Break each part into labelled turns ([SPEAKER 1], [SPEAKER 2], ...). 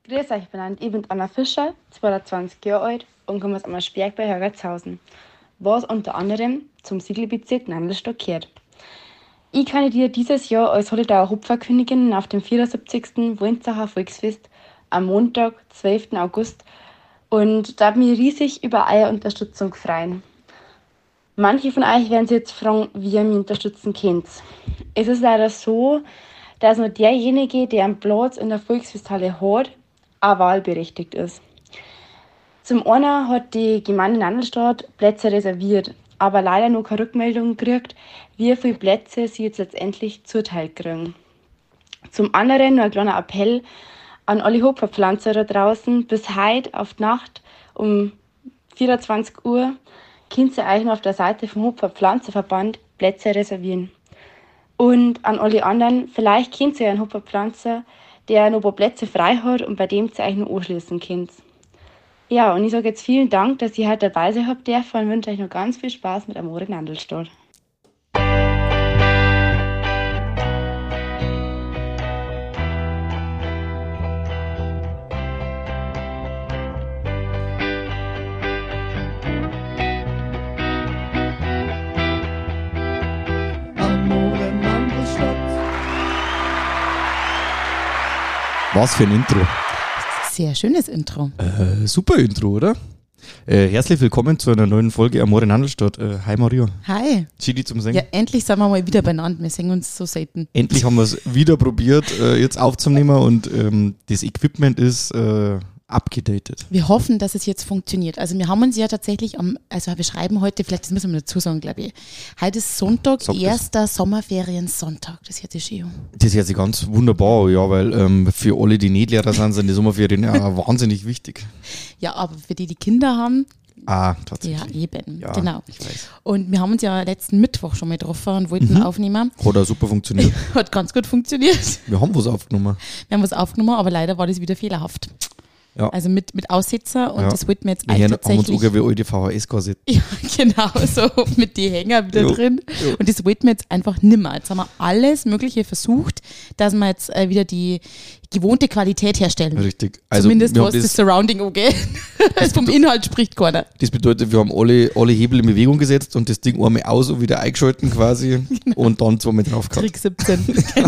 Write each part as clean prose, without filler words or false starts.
[SPEAKER 1] Grüß euch, ich bin Anna Fischer, 22 Jahre alt und komme aus Ammersberg bei Hergertshausen, was unter anderem zum Siegelbezirk Nandlstadt gehört. Ich kandidiere dieses Jahr als Holledauer Hopferkönigin auf dem 74. Winzacher Volksfest am Montag, 12. August und darf mich riesig über eure Unterstützung freuen. Manche von euch werden sich jetzt fragen, wie ihr mich unterstützen könnt. Es ist leider so, dass nur derjenige, der einen Platz in der Volksfesthalle hat, auch wahlberechtigt ist. Zum einen hat die Gemeinde Nandlstadt Plätze reserviert, aber leider noch keine Rückmeldung gekriegt, wie viele Plätze sie jetzt letztendlich zuteil kriegen. Zum anderen noch ein kleiner Appell an alle Hopferpflanzer da draußen. Bis heute auf die Nacht um 24 Uhr könnt ihr euch noch auf der Seite vom Hopferpflanzerverband Plätze reservieren. Und an alle anderen, vielleicht kennt ihr einen Hopferpflanzer, der noch ein paar Plätze frei hat und bei dem ihr euch noch anschließen könnt. Ja, und ich sage jetzt vielen Dank, dass ihr heute dabei sein habt dürfen und wünsche euch noch ganz viel Spaß mit Amore Nandlstadt.
[SPEAKER 2] Was für ein Intro.
[SPEAKER 3] Sehr schönes Intro.
[SPEAKER 2] Super Intro, oder? Herzlich willkommen zu einer neuen Folge Amore Nandlstadt. Hi Maria.
[SPEAKER 3] Hi.
[SPEAKER 2] Chidi zum Singen.
[SPEAKER 3] Ja, endlich sind wir mal wieder beieinander. Wir singen uns so selten.
[SPEAKER 2] Endlich haben wir es wieder probiert, jetzt aufzunehmen und das Equipment ist abgedatet.
[SPEAKER 3] Wir hoffen, dass es jetzt funktioniert. Also wir haben uns ja tatsächlich wir schreiben heute, vielleicht das müssen wir dazu sagen, glaube ich. Heute ist Sonntag, erster Sommerferien-Sonntag. Das hört sich schön an.
[SPEAKER 2] Das hört sich ganz wunderbar, ja, weil für alle, die nicht Lehrer sind die Sommerferien ja wahnsinnig wichtig.
[SPEAKER 3] Ja, aber für die Kinder haben,
[SPEAKER 2] tatsächlich.
[SPEAKER 3] ja, eben,
[SPEAKER 2] ja,
[SPEAKER 3] genau.
[SPEAKER 2] Ich weiß.
[SPEAKER 3] Und wir haben uns ja letzten Mittwoch schon mal getroffen und wollten aufnehmen.
[SPEAKER 2] Hat auch super funktioniert.
[SPEAKER 3] Hat ganz gut funktioniert.
[SPEAKER 2] Wir haben was aufgenommen.
[SPEAKER 3] Aber leider war das wieder fehlerhaft.
[SPEAKER 2] Ja.
[SPEAKER 3] Also mit Aussetzer und das wollten wir jetzt
[SPEAKER 2] eigentlich
[SPEAKER 3] tatsächlich.
[SPEAKER 2] Wir haben uns wie alte VHS-Kassetten.
[SPEAKER 3] Ja, genau, so mit die Hänger wieder drin.
[SPEAKER 2] Jo.
[SPEAKER 3] Und das wollten wir jetzt einfach nimmer. Jetzt haben wir alles Mögliche versucht, dass wir jetzt wieder die gewohnte Qualität herstellen.
[SPEAKER 2] Richtig. Also
[SPEAKER 3] zumindest was das Surrounding angeht. Also vom Inhalt spricht keiner.
[SPEAKER 2] Das bedeutet, wir haben alle Hebel in Bewegung gesetzt und das Ding einmal aus und wieder eingeschalten quasi und dann zweimal drauf gehabt.
[SPEAKER 3] Trick 17.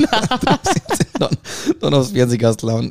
[SPEAKER 3] Genau.
[SPEAKER 2] dann aufs Fernsehgastl hauen.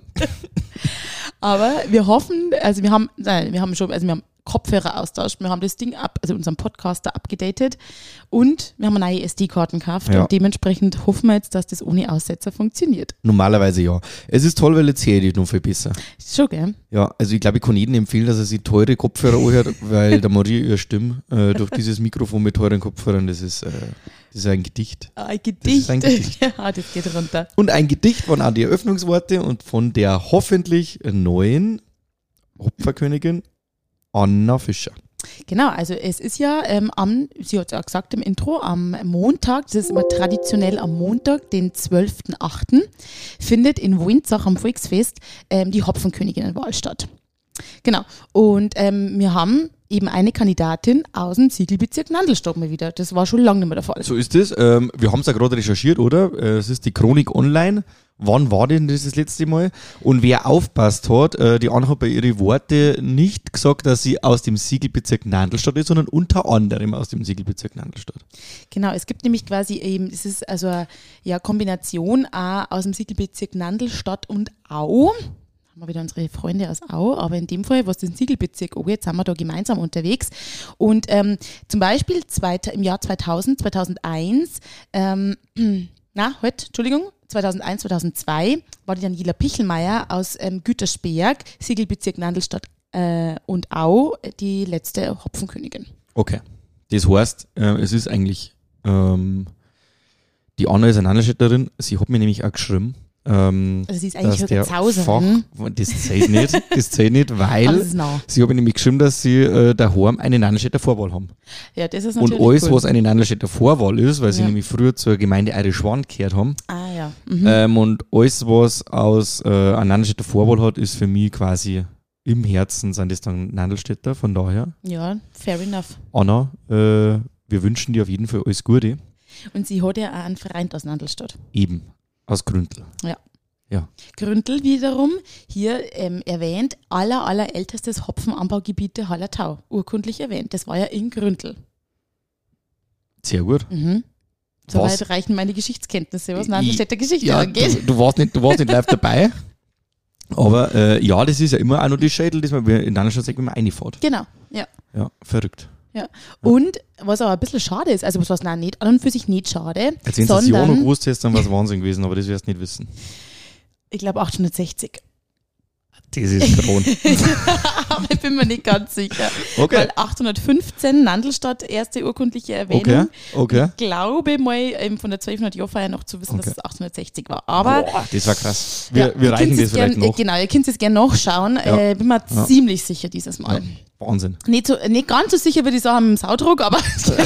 [SPEAKER 3] Aber wir hoffen, wir haben Kopfhörer austauscht, wir haben das Ding unseren Podcaster abgedatet und wir haben neue SD-Karten gekauft und dementsprechend hoffen wir jetzt, dass das ohne Aussetzer funktioniert.
[SPEAKER 2] Normalerweise ja. Es ist toll, weil jetzt höre ich noch viel besser.
[SPEAKER 3] Schon, gell?
[SPEAKER 2] Ja, also ich glaube, ich kann jedem empfehlen, dass er sich teure Kopfhörer anhört, weil der Maria ihre Stimme durch dieses Mikrofon mit teuren Kopfhörern, das ist ein Gedicht.
[SPEAKER 3] Ein Gedicht.
[SPEAKER 2] Das ist ein Gedicht.
[SPEAKER 3] Ja, das geht runter.
[SPEAKER 2] Und ein Gedicht waren auch die Eröffnungsworte und von der hoffentlich neuen Hopferkönigin Anna Fischer.
[SPEAKER 3] Genau, also es ist ja sie hat es auch gesagt im Intro, am Montag, das ist immer traditionell am Montag, den 12.8., findet in Winzach am Volksfest die Hopfenköniginnenwahl statt. Genau, und wir haben eben eine Kandidatin aus dem Siegelbezirk Nandlstadt mal wieder. Das war schon lange nicht mehr der Fall.
[SPEAKER 2] So ist es. Wir haben es ja gerade recherchiert, oder? Es ist die Chronik online. Wann war denn das letzte Mal? Und wer aufpasst hat, die Anna hat bei ihren Worten nicht gesagt, dass sie aus dem Siegelbezirk Nandlstadt ist, sondern unter anderem aus dem Siegelbezirk Nandlstadt.
[SPEAKER 3] Genau, es gibt nämlich quasi eben, es ist also eine Kombination auch aus dem Siegelbezirk Nandlstadt und Au. Haben wir wieder unsere Freunde aus Au, aber in dem Fall, was den Siegelbezirk angeht, sind wir da gemeinsam unterwegs. Und zum Beispiel im Jahr 2000, 2001, 2001, 2002 war die Daniela Pichelmeier aus Gütersberg, Siegelbezirk Nandlstadt und Au, die letzte Hopfenkönigin.
[SPEAKER 2] Okay. Das heißt, es ist eigentlich, die Anna ist eine Nandlstädterin, sie hat mir nämlich auch geschrieben,
[SPEAKER 3] also sie ist eigentlich Högerzhauserin.
[SPEAKER 2] Das zählt nicht, weil sie haben nämlich geschrieben, dass sie daheim eine Nandlstädter Vorwahl haben.
[SPEAKER 3] Ja, das ist natürlich
[SPEAKER 2] und alles,
[SPEAKER 3] cool.
[SPEAKER 2] was eine Nandlstädter Vorwahl ist, weil sie nämlich früher zur Gemeinde Eirischwan gehört haben.
[SPEAKER 3] Ah ja.
[SPEAKER 2] Und alles, was aus einer Nandlstädter Vorwahl hat, ist für mich quasi im Herzen, sind das dann Nandlstädter, von daher.
[SPEAKER 3] Ja, fair enough.
[SPEAKER 2] Anna, wir wünschen dir auf jeden Fall alles Gute.
[SPEAKER 3] Und sie hat ja auch einen Freund aus Nandlstadt.
[SPEAKER 2] Eben. Aus Gründel.
[SPEAKER 3] Ja.
[SPEAKER 2] Ja.
[SPEAKER 3] Gründel wiederum, hier erwähnt, allerältestes Hopfenanbaugebiet der Hallertau, urkundlich erwähnt. Das war ja in Gründel.
[SPEAKER 2] Sehr gut.
[SPEAKER 3] Soweit reichen meine Geschichtskenntnisse, was Nandelstädter Geschichte
[SPEAKER 2] Ja,
[SPEAKER 3] angeht.
[SPEAKER 2] du warst nicht live dabei. Aber ja, das ist ja immer auch noch die Schädel, das man in Nandelstadt sagt, wenn man reinfährt.
[SPEAKER 3] Genau, ja.
[SPEAKER 2] Ja, verrückt.
[SPEAKER 3] Ja. Und was aber ein bisschen schade ist, also was nicht an und für sich nicht schade,
[SPEAKER 2] Als wenn du das Jahr noch gewusst hättest, dann war es Wahnsinn gewesen, aber das wirst du nicht wissen.
[SPEAKER 3] ich glaube 860.
[SPEAKER 2] Das ist Kron.
[SPEAKER 3] Aber ich bin mir nicht ganz sicher.
[SPEAKER 2] Okay.
[SPEAKER 3] Weil 815 Nandelstadt, erste urkundliche Erwähnung.
[SPEAKER 2] Okay.
[SPEAKER 3] Ich glaube mal von der 1200-Jahr-Feier noch zu wissen, dass es 860 war. Aber
[SPEAKER 2] Boah, das war krass.
[SPEAKER 3] ja,
[SPEAKER 2] Wir reichen das vielleicht noch.
[SPEAKER 3] Genau, ihr könnt es gerne nachschauen.
[SPEAKER 2] Ja.
[SPEAKER 3] Bin mir ziemlich sicher dieses Mal.
[SPEAKER 2] Ja, Wahnsinn.
[SPEAKER 3] Nicht ganz so sicher, würde ich sagen, im Saudruck, aber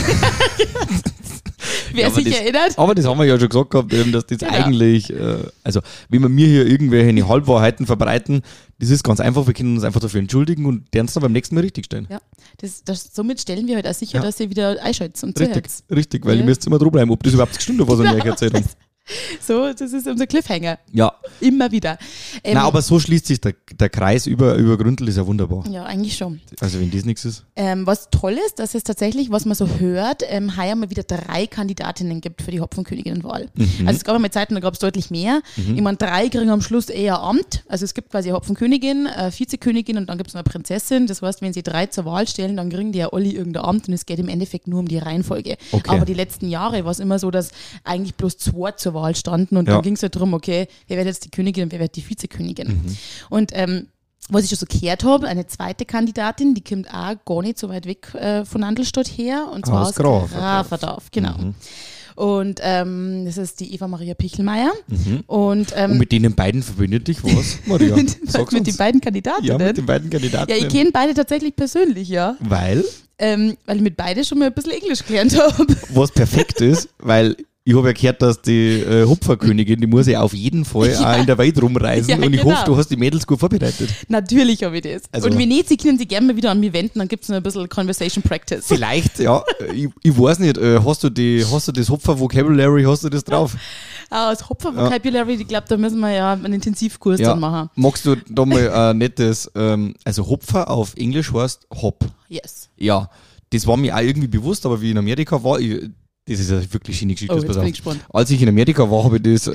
[SPEAKER 3] wer
[SPEAKER 2] aber
[SPEAKER 3] sich
[SPEAKER 2] das,
[SPEAKER 3] erinnert.
[SPEAKER 2] Aber das haben wir ja schon gesagt gehabt, dass das eigentlich, also wenn wir mir hier irgendwelche Halbwahrheiten verbreiten, das ist ganz einfach, wir können uns einfach dafür entschuldigen und deren es dann beim nächsten Mal richtig stellen.
[SPEAKER 3] Ja, somit stellen wir halt auch sicher, dass ihr wieder einschaltet und
[SPEAKER 2] Richtig,
[SPEAKER 3] zuhört.
[SPEAKER 2] richtig, weil ihr müsst immer dranbleiben, ob das überhaupt gestimmt hat, was wir euch erzählt haben.
[SPEAKER 3] So, das ist unser Cliffhanger.
[SPEAKER 2] Ja.
[SPEAKER 3] Immer wieder.
[SPEAKER 2] Nein, aber so schließt sich der Kreis über Gründel, ist ja wunderbar.
[SPEAKER 3] Ja, eigentlich schon.
[SPEAKER 2] Also wenn das nichts ist.
[SPEAKER 3] Was toll ist, dass es tatsächlich, was man so hört, heuer mal wieder 3 Kandidatinnen gibt für die Hopfenköniginnenwahl. Also es gab einmal Zeiten, da gab es deutlich mehr. Ich meine, 3 kriegen am Schluss eher Amt. Also es gibt quasi eine Hopfenkönigin, eine Vizekönigin und dann gibt es noch eine Prinzessin. Das heißt, wenn sie 3 zur Wahl stellen, dann kriegen die ja alle irgendein Amt und es geht im Endeffekt nur um die Reihenfolge.
[SPEAKER 2] Okay.
[SPEAKER 3] Aber die letzten Jahre war es immer so, dass eigentlich bloß 2 zur Wahl standen und dann ging es halt darum, okay, wer wird jetzt die Königin und wer wird die Vizekönigin. Und was ich schon so gehört habe, eine zweite Kandidatin, die kommt auch gar nicht so weit weg von Nandelstadt her, und zwar aus Graferdorf. Genau. Und das ist die Eva Maria Pichelmeier. Und
[SPEAKER 2] mit denen beiden verbindet dich was, Maria?
[SPEAKER 3] mit den beiden Kandidatinnen?
[SPEAKER 2] Ja, mit den beiden Kandidaten.
[SPEAKER 3] Ja, ich kenne beide tatsächlich persönlich, ja.
[SPEAKER 2] Weil
[SPEAKER 3] ich mit beiden schon mal ein bisschen Englisch gelernt habe.
[SPEAKER 2] Was perfekt ist, weil ich habe ja gehört, dass die Hopferkönigin, die muss ja auf jeden Fall auch in der Welt rumreisen,
[SPEAKER 3] Ja,
[SPEAKER 2] und ich
[SPEAKER 3] genau.
[SPEAKER 2] hoffe, du hast die Mädels gut vorbereitet.
[SPEAKER 3] Natürlich habe ich das.
[SPEAKER 2] Also-
[SPEAKER 3] und wenn nicht, sie können sich gerne mal wieder an mich wenden, dann gibt es noch ein bisschen Conversation Practice.
[SPEAKER 2] Vielleicht, ja, ich weiß nicht, hast du das Hopfer-Vocabulary, hast du das drauf?
[SPEAKER 3] Das Hopfer-Vocabulary, ich glaube, da müssen wir ja einen Intensivkurs dann machen.
[SPEAKER 2] Magst du da mal ein nettes, also Hopfer auf Englisch heißt Hop.
[SPEAKER 3] Yes.
[SPEAKER 2] Ja, das war mir auch irgendwie bewusst, aber wie ich in Amerika war, das ist ja wirklich schöne Geschichte.
[SPEAKER 3] Jetzt
[SPEAKER 2] pass
[SPEAKER 3] bin
[SPEAKER 2] auf.
[SPEAKER 3] ich gespannt.
[SPEAKER 2] Als ich in Amerika war, habe ich das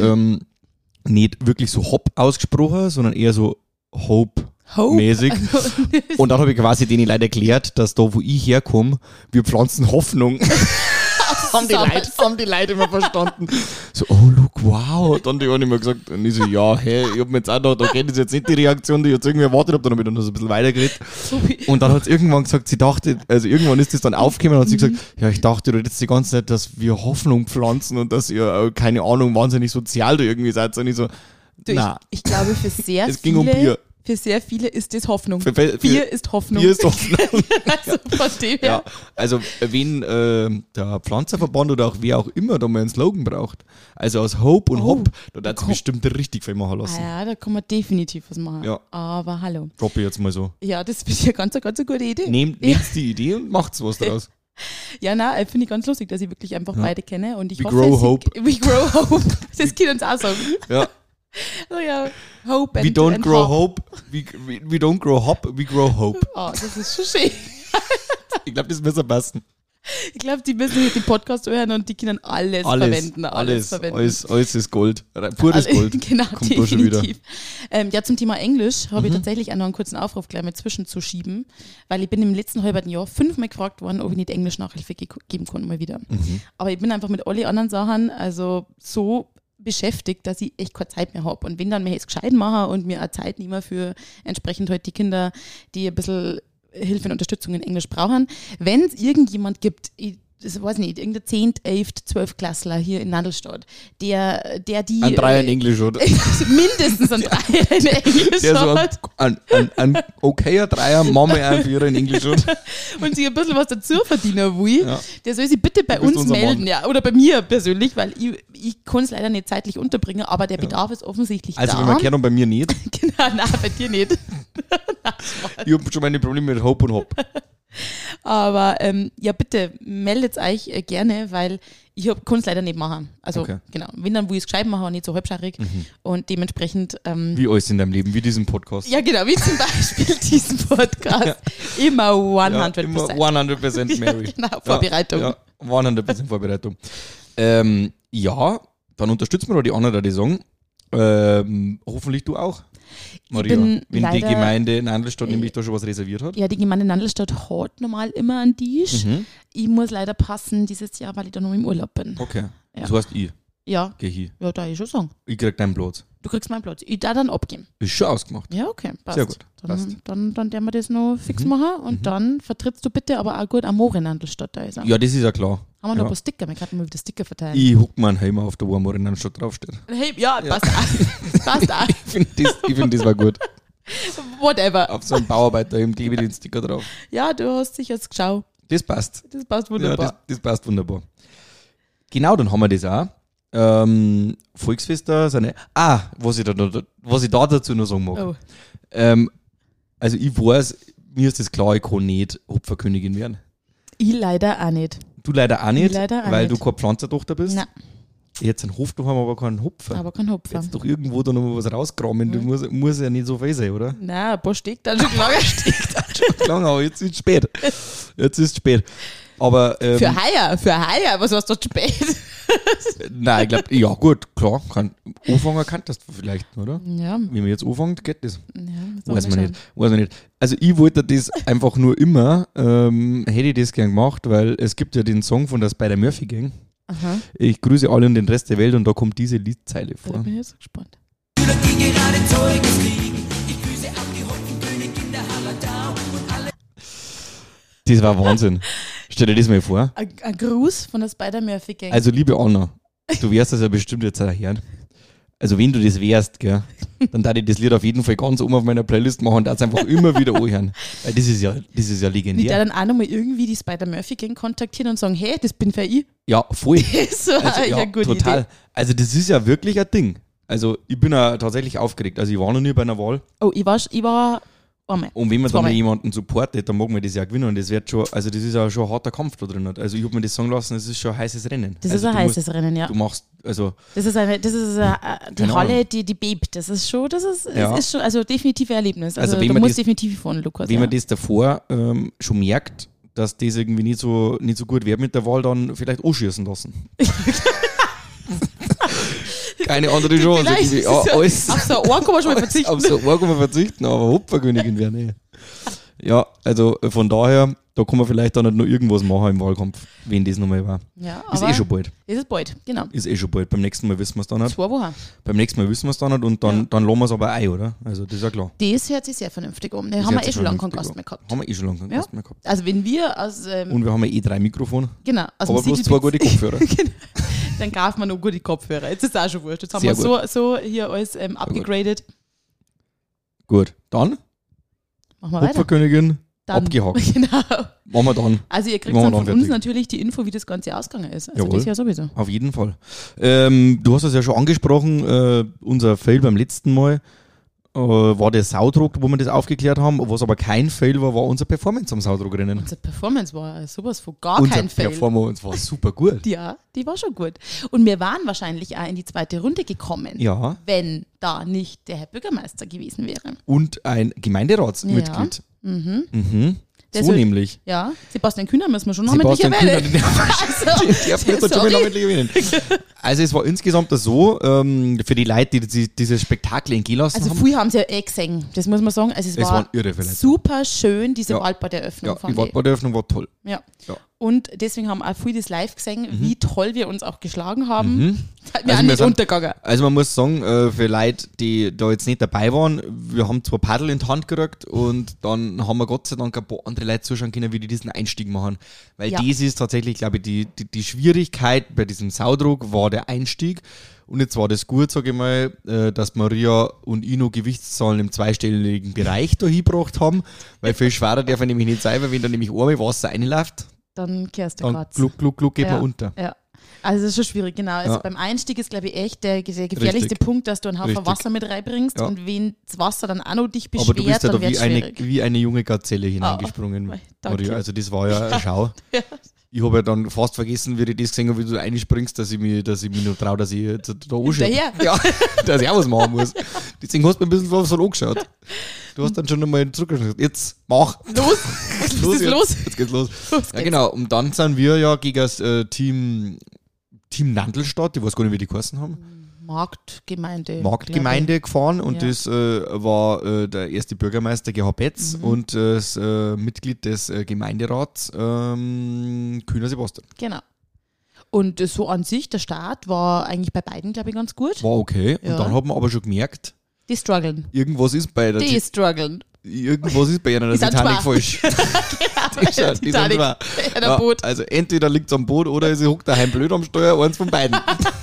[SPEAKER 2] nicht wirklich so Hop ausgesprochen, sondern eher so Hope-mäßig. Und dann habe ich quasi denen leider erklärt, dass da, wo ich herkomme, wir pflanzen Hoffnung. haben die Leute immer verstanden. So, oh, look, wow. Dann die haben immer gesagt, und ich so, ja, hey, ich hab mir jetzt auch gedacht, okay, das ist jetzt nicht die Reaktion, die ich jetzt irgendwie erwartet habe. Dann habe ich dann noch so ein bisschen weitergeredet. Und dann hat sie irgendwann gesagt, sie dachte, also irgendwann ist das dann aufgekommen und hat sie gesagt, ja, ich dachte du jetzt die ganze Zeit, dass wir Hoffnung pflanzen und dass ihr, keine Ahnung, wahnsinnig sozial da irgendwie seid. Und ich so,
[SPEAKER 3] Du, ich glaube, für sehr
[SPEAKER 2] es ging um Bier.
[SPEAKER 3] Für sehr viele ist das Hoffnung.
[SPEAKER 2] Bier
[SPEAKER 3] ist Hoffnung.
[SPEAKER 2] Bier ist Hoffnung.
[SPEAKER 3] Also von dem her.
[SPEAKER 2] Ja, also wenn der Pflanzerverband oder auch wer auch immer da mal einen Slogan braucht, also aus Hope und Hop, da darf es bestimmt richtig viel machen lassen.
[SPEAKER 3] Ja, da kann man definitiv was machen.
[SPEAKER 2] Ja.
[SPEAKER 3] Aber hallo.
[SPEAKER 2] Droppe ich jetzt mal so.
[SPEAKER 3] Ja, das ist ja ganz eine gute Idee.
[SPEAKER 2] Nehmt die Idee und macht's was draus.
[SPEAKER 3] Ja, nein, finde ich ganz lustig, dass ich wirklich einfach beide kenne. Und ich
[SPEAKER 2] We
[SPEAKER 3] hoffe,
[SPEAKER 2] grow hope.
[SPEAKER 3] We grow hope. Das können uns auch sagen.
[SPEAKER 2] Ja.
[SPEAKER 3] Oh ja, Hope
[SPEAKER 2] We don't
[SPEAKER 3] and
[SPEAKER 2] grow
[SPEAKER 3] Hop.
[SPEAKER 2] hope, we don't grow hop, we grow hope.
[SPEAKER 3] Oh, das ist schon schön.
[SPEAKER 2] Ich glaube, das müsste passen.
[SPEAKER 3] Ich glaube, die müssen den Podcast hören und die können alles verwenden. Alles
[SPEAKER 2] ist Gold. Pures Gold.
[SPEAKER 3] Genau,
[SPEAKER 2] Kommt da schon wieder.
[SPEAKER 3] definitiv. Ja, zum Thema Englisch habe ich tatsächlich auch noch einen kurzen Aufruf gleich mal zwischenzuschieben, weil ich bin im letzten halben Jahr 5-mal gefragt worden, ob ich nicht Englisch Nachhilfe geben kann, mal wieder. Aber ich bin einfach mit allen anderen Sachen also so beschäftigt, dass ich echt keine Zeit mehr habe. Und wenn dann mir jetzt gescheit mache und mir auch Zeit nehme für entsprechend halt die Kinder, die ein bisschen Hilfe und Unterstützung in Englisch brauchen. Wenn es irgendjemand gibt, das weiß nicht, irgendein 10., 11., 12. Klassler hier in Nandelstadt, der die...
[SPEAKER 2] Ein Dreier in Englisch, oder?
[SPEAKER 3] mindestens ein Dreier in Englisch
[SPEAKER 2] Der so
[SPEAKER 3] hat.
[SPEAKER 2] ein okayer Dreier, Mama ein Vierer in Englisch, oder?
[SPEAKER 3] Und sich ein bisschen was dazu verdienen will,
[SPEAKER 2] Ja.
[SPEAKER 3] der soll sich bitte bei
[SPEAKER 2] Du bist
[SPEAKER 3] uns
[SPEAKER 2] unser
[SPEAKER 3] melden.
[SPEAKER 2] Mann.
[SPEAKER 3] Ja, oder bei mir persönlich, weil ich kann es leider nicht zeitlich unterbringen, aber der Bedarf ist offensichtlich
[SPEAKER 2] Also
[SPEAKER 3] da.
[SPEAKER 2] wenn man kennt und bei mir nicht.
[SPEAKER 3] Genau, nein, bei dir nicht.
[SPEAKER 2] Ich habe schon meine Probleme mit Hope und Hop.
[SPEAKER 3] Aber ja, bitte meldet euch gerne, weil ich kann es leider nicht machen. Also
[SPEAKER 2] Okay.
[SPEAKER 3] genau, wenn dann, wo ich es gescheit mache, nicht so halbscharig und dementsprechend
[SPEAKER 2] Wie alles in deinem Leben, wie diesen Podcast.
[SPEAKER 3] ja genau, wie zum Beispiel diesen Podcast. Immer 100%.
[SPEAKER 2] Immer 100% Mary.
[SPEAKER 3] Genau, Vorbereitung.
[SPEAKER 2] Ja, 100% Vorbereitung. Ja, dann unterstützen wir doch die anderen, die sagen. Hoffentlich du auch, Maria.
[SPEAKER 3] bin
[SPEAKER 2] Wenn die
[SPEAKER 3] leider-
[SPEAKER 2] Gemeinde Nandelstadt nämlich da schon was reserviert hat.
[SPEAKER 3] Ja, die Gemeinde Nandelstadt hat normal immer einen Tisch. Ich muss leider passen dieses Jahr, weil ich da noch im Urlaub bin.
[SPEAKER 2] Okay.
[SPEAKER 3] Ja.
[SPEAKER 2] Das heißt, ich
[SPEAKER 3] Ja,
[SPEAKER 2] gehe hin.
[SPEAKER 3] ja, da ich schon sagen.
[SPEAKER 2] Ich krieg deinen Platz.
[SPEAKER 3] Du kriegst meinen Platz. Ich da dann abgeben.
[SPEAKER 2] Ist schon ausgemacht.
[SPEAKER 3] Ja, okay, passt.
[SPEAKER 2] Sehr gut, passt.
[SPEAKER 3] Dann werden wir das noch fix machen und dann vertrittst du bitte aber auch gut Amore Nandelstadt da ist.
[SPEAKER 2] Ja, das ist ja klar.
[SPEAKER 3] Haben wir noch
[SPEAKER 2] Ja.
[SPEAKER 3] ein paar Sticker? Wir könnten mal wieder Sticker verteilen.
[SPEAKER 2] Ich huck mir einen Helm auf der Warm in Nandelstadt draufsteht.
[SPEAKER 3] Hey, ja, passt auch. Passt auch.
[SPEAKER 2] Ich finde das war gut.
[SPEAKER 3] Whatever.
[SPEAKER 2] Auf so einen Bauarbeiterhelm klebe ich den Sticker drauf.
[SPEAKER 3] Ja, du hast dich jetzt geschaut.
[SPEAKER 2] Das passt.
[SPEAKER 3] Das passt
[SPEAKER 2] Ja,
[SPEAKER 3] wunderbar.
[SPEAKER 2] das passt wunderbar. Genau, dann haben wir das auch. Volksfeste sind was ich da dazu noch sagen mag.
[SPEAKER 3] Oh.
[SPEAKER 2] Also ich weiß, mir ist das klar, ich kann nicht Hopferkönigin werden.
[SPEAKER 3] Ich leider auch nicht.
[SPEAKER 2] Du leider auch nicht,
[SPEAKER 3] leider auch
[SPEAKER 2] weil
[SPEAKER 3] nicht.
[SPEAKER 2] du keine Pflanzentochter bist.
[SPEAKER 3] Nein,
[SPEAKER 2] Jetzt einen Hof daheim, aber keinen Hopfer.
[SPEAKER 3] aber kein Hopfer.
[SPEAKER 2] Jetzt doch irgendwo da noch mal was rauskramen. Du muss ja nicht so viel sein, oder?
[SPEAKER 3] Nein, ein paar Stück dann schon klar.
[SPEAKER 2] Lang, aber jetzt ist es spät. Jetzt ist es spät. Aber
[SPEAKER 3] Für heuer, was hast du spät?
[SPEAKER 2] nein, ich glaube, ja gut, klar, anfangen kannst du vielleicht, oder?
[SPEAKER 3] Ja,
[SPEAKER 2] Wenn man jetzt anfängt, geht das.
[SPEAKER 3] ja
[SPEAKER 2] Weiß man nicht. Also ich wollte das einfach nur immer, hätte ich das gern gemacht, weil es gibt ja den Song von der Spider-Murphy Gang.
[SPEAKER 3] Aha,
[SPEAKER 2] Ich grüße alle und den Rest der Welt und da kommt diese Liedzeile
[SPEAKER 3] da
[SPEAKER 2] vor.
[SPEAKER 3] bin ich jetzt gespannt.
[SPEAKER 2] Das war Wahnsinn. Stell dir das mal vor.
[SPEAKER 3] Ein Gruß von der Spider-Murphy-Gang.
[SPEAKER 2] Also liebe Anna, du wärst das ja bestimmt jetzt erhören. Also wenn du das wärst, gell, dann darf ich das Lied auf jeden Fall ganz oben auf meiner Playlist machen und darf es einfach immer wieder anhören. Weil das ist ja
[SPEAKER 3] Mit der
[SPEAKER 2] legendär.
[SPEAKER 3] dann auch nochmal irgendwie die Spider-Murphy-Gang kontaktieren und sagen, hey, das bin für ich.
[SPEAKER 2] Ja, voll.
[SPEAKER 3] So
[SPEAKER 2] Also,
[SPEAKER 3] eine
[SPEAKER 2] ja,
[SPEAKER 3] gute
[SPEAKER 2] total.
[SPEAKER 3] Idee.
[SPEAKER 2] Also das ist ja wirklich ein Ding. Also ich bin ja tatsächlich aufgeregt. Also ich war noch nie bei einer Wahl.
[SPEAKER 3] Oh, ich war einmal.
[SPEAKER 2] Und wenn man dann
[SPEAKER 3] Zweimal.
[SPEAKER 2] jemanden supportet, dann mag man das ja gewinnen. Und das wird schon, also das ist ja schon ein harter Kampf da drin. Also ich habe mir das sagen lassen, es ist schon ein heißes Rennen.
[SPEAKER 3] Das
[SPEAKER 2] also
[SPEAKER 3] ist ein
[SPEAKER 2] du
[SPEAKER 3] heißes Rennen, ja.
[SPEAKER 2] Du machst, also
[SPEAKER 3] Das ist die
[SPEAKER 2] Keine
[SPEAKER 3] Halle,
[SPEAKER 2] Ahnung.
[SPEAKER 3] die bebt. Das ist schon,
[SPEAKER 2] Ja.
[SPEAKER 3] es ist schon, also definitiv ein Erlebnis. Also,
[SPEAKER 2] Also wenn
[SPEAKER 3] du
[SPEAKER 2] man
[SPEAKER 3] musst
[SPEAKER 2] das-
[SPEAKER 3] definitiv von Lukas.
[SPEAKER 2] wenn
[SPEAKER 3] ja.
[SPEAKER 2] man das davor schon merkt, dass das irgendwie nicht so gut wird mit der Wahl, dann vielleicht anschießen lassen. Keine andere Chance.
[SPEAKER 3] Vielleicht
[SPEAKER 2] Irgendwie.
[SPEAKER 3] ist
[SPEAKER 2] Ja,
[SPEAKER 3] es
[SPEAKER 2] alles,
[SPEAKER 3] auf so ein Ohr kann man schon mal verzichten.
[SPEAKER 2] auf so ein kann man verzichten, aber Hopferkönigin wäre nicht. Ja, also von daher, da kann man vielleicht dann nicht noch irgendwas machen im Wahlkampf, wenn das nochmal war.
[SPEAKER 3] Ja,
[SPEAKER 2] Ist
[SPEAKER 3] aber
[SPEAKER 2] schon bald.
[SPEAKER 3] ist es bald, genau.
[SPEAKER 2] Ist schon bald. Beim nächsten Mal wissen wir es dann nicht.
[SPEAKER 3] 2 Wochen.
[SPEAKER 2] Beim nächsten Mal wissen wir es dann nicht und dann lassen wir es aber ein, oder? Also das ist ja klar.
[SPEAKER 3] Das hört sich sehr vernünftig an. Da
[SPEAKER 2] Das
[SPEAKER 3] haben wir
[SPEAKER 2] hört sich
[SPEAKER 3] schon lange keinen
[SPEAKER 2] vernünftig
[SPEAKER 3] Gast
[SPEAKER 2] an.
[SPEAKER 3] mehr gehabt.
[SPEAKER 2] Haben wir schon lange keinen
[SPEAKER 3] Ja.
[SPEAKER 2] Gast mehr gehabt.
[SPEAKER 3] Also wenn wir aus,
[SPEAKER 2] Und wir haben ja 3 Mikrofone,
[SPEAKER 3] genau, aus
[SPEAKER 2] aber
[SPEAKER 3] dem
[SPEAKER 2] bloß 2 gute Kopfhörer.
[SPEAKER 3] dann kaufen wir noch gute Kopfhörer. Jetzt ist es auch schon wurscht. Jetzt haben
[SPEAKER 2] Sehr
[SPEAKER 3] wir so hier alles abgegradet.
[SPEAKER 2] Gut, dann
[SPEAKER 3] Machen wir weiter.
[SPEAKER 2] Hopferkönigin,
[SPEAKER 3] Dann,
[SPEAKER 2] abgehakt.
[SPEAKER 3] Genau.
[SPEAKER 2] Machen wir dann.
[SPEAKER 3] Also ihr kriegt
[SPEAKER 2] Machen wir
[SPEAKER 3] dann von
[SPEAKER 2] dann
[SPEAKER 3] uns
[SPEAKER 2] fertig.
[SPEAKER 3] natürlich die Info, wie das Ganze ausgegangen ist. Also
[SPEAKER 2] Jawohl.
[SPEAKER 3] das ja sowieso.
[SPEAKER 2] Auf jeden Fall. Du hast es ja schon angesprochen, unser Fail beim letzten Mal war der Saudruck, wo wir das aufgeklärt haben. Was aber kein Fail war unser Performance am Saudruckrennen.
[SPEAKER 3] Unsere Performance war sowas von gar
[SPEAKER 2] Unser
[SPEAKER 3] kein Fail.
[SPEAKER 2] Performance war super gut.
[SPEAKER 3] Ja, die war schon gut. Und wir waren wahrscheinlich auch in die zweite Runde gekommen,
[SPEAKER 2] Ja,
[SPEAKER 3] wenn da nicht der Herr Bürgermeister gewesen wäre.
[SPEAKER 2] und ein Gemeinderatsmitglied. Mhm.
[SPEAKER 3] Der
[SPEAKER 2] So
[SPEAKER 3] soll-
[SPEAKER 2] nämlich.
[SPEAKER 3] Ja, Sebastian Kühner müssen wir schon namentlich
[SPEAKER 2] Sebastian
[SPEAKER 3] erwähnen.
[SPEAKER 2] Kühner,
[SPEAKER 3] Also,
[SPEAKER 2] den darf man jetzt schon mal namentlich erwähnen. Also es war insgesamt so, für die Leute, die dieses Spektakel entgehen lassen
[SPEAKER 3] also
[SPEAKER 2] haben.
[SPEAKER 3] viel haben sie ja gesehen, das muss man sagen. Also es
[SPEAKER 2] Es
[SPEAKER 3] war
[SPEAKER 2] waren irre viele Leute.
[SPEAKER 3] super schön, diese
[SPEAKER 2] Ja.
[SPEAKER 3] Waldbaderöffnung.
[SPEAKER 2] Ja,
[SPEAKER 3] fand
[SPEAKER 2] die Waldbaderöffnung war toll.
[SPEAKER 3] ich. Ja.
[SPEAKER 2] Ja.
[SPEAKER 3] Und deswegen haben auch viele das live gesehen, wie toll wir uns auch geschlagen haben. Wir
[SPEAKER 2] Also
[SPEAKER 3] sind
[SPEAKER 2] wir
[SPEAKER 3] nicht
[SPEAKER 2] sind-
[SPEAKER 3] untergegangen.
[SPEAKER 2] Also man muss sagen, für Leute, die da jetzt nicht dabei waren, wir haben 2 Paddel in die Hand gekriegt und dann haben wir Gott sei Dank ein paar andere Leute zuschauen können, wie die diesen Einstieg machen. Weil
[SPEAKER 3] Ja.
[SPEAKER 2] das ist tatsächlich, glaube ich, die Schwierigkeit bei diesem Saudruck war der Einstieg. Und jetzt war das gut, sage ich mal, dass Maria und ich noch Gewichtszahlen im zweistelligen Bereich da hingebracht haben, weil viel schwerer darf er nämlich nicht sein, weil wenn da nämlich einmal Wasser reinläuft,
[SPEAKER 3] Dann kehrst du
[SPEAKER 2] dann
[SPEAKER 3] Graz.
[SPEAKER 2] gluck, gluck, gluck geht
[SPEAKER 3] Ja.
[SPEAKER 2] man unter.
[SPEAKER 3] Ja. Also das ist schon schwierig, genau. Also
[SPEAKER 2] Ja.
[SPEAKER 3] beim Einstieg ist, glaube ich, echt der gefährlichste
[SPEAKER 2] Richtig.
[SPEAKER 3] Punkt, dass du einen Haufen
[SPEAKER 2] Richtig.
[SPEAKER 3] Wasser mit reinbringst
[SPEAKER 2] Ja.
[SPEAKER 3] und wenn das Wasser dann auch noch dich beschwert,
[SPEAKER 2] Aber du bist ja
[SPEAKER 3] dann
[SPEAKER 2] da
[SPEAKER 3] wird
[SPEAKER 2] wie
[SPEAKER 3] es
[SPEAKER 2] eine,
[SPEAKER 3] schwierig.
[SPEAKER 2] wie eine junge Gazelle hineingesprungen,
[SPEAKER 3] danke.
[SPEAKER 2] Maria. Also das war ja eine Schau.
[SPEAKER 3] Ja.
[SPEAKER 2] Ich habe ja dann fast vergessen, wie ich das gesehen habe, wie du einspringst, dass ich mich noch traue, dass ich jetzt da anschaue.
[SPEAKER 3] Hinterher.
[SPEAKER 2] Ja, dass ich auch was machen muss. Deswegen hast du mir ein bisschen so angeschaut. Du hast dann schon einmal zurückgeschaut. Jetzt mach.
[SPEAKER 3] Los! Was ist los?
[SPEAKER 2] Jetzt geht's los.
[SPEAKER 3] Los
[SPEAKER 2] Ja,
[SPEAKER 3] geht's.
[SPEAKER 2] genau. Und dann sind wir ja gegen das Team Nandelstadt, ich weiß gar nicht, wie die geheißen haben. Marktgemeinde gefahren und
[SPEAKER 3] Ja.
[SPEAKER 2] das war der erste Bürgermeister Gerhard Betz und das Mitglied des Gemeinderats Kühner Sebastian.
[SPEAKER 3] Genau. Und so an sich, der Start war eigentlich bei beiden, glaube ich, ganz gut.
[SPEAKER 2] War okay.
[SPEAKER 3] Ja.
[SPEAKER 2] Und dann hat man aber schon gemerkt,
[SPEAKER 3] Die strugglen.
[SPEAKER 2] irgendwas ist bei der
[SPEAKER 3] Die strugglen.
[SPEAKER 2] irgendwas ist bei einer
[SPEAKER 3] Die sind
[SPEAKER 2] Titanic
[SPEAKER 3] zwei.
[SPEAKER 2] falsch. Die sind
[SPEAKER 3] Titanic.
[SPEAKER 2] zwei.
[SPEAKER 3] Ja, der Boot.
[SPEAKER 2] Also entweder liegt es am Boot oder sie hockt daheim blöd am Steuer, eins von beiden.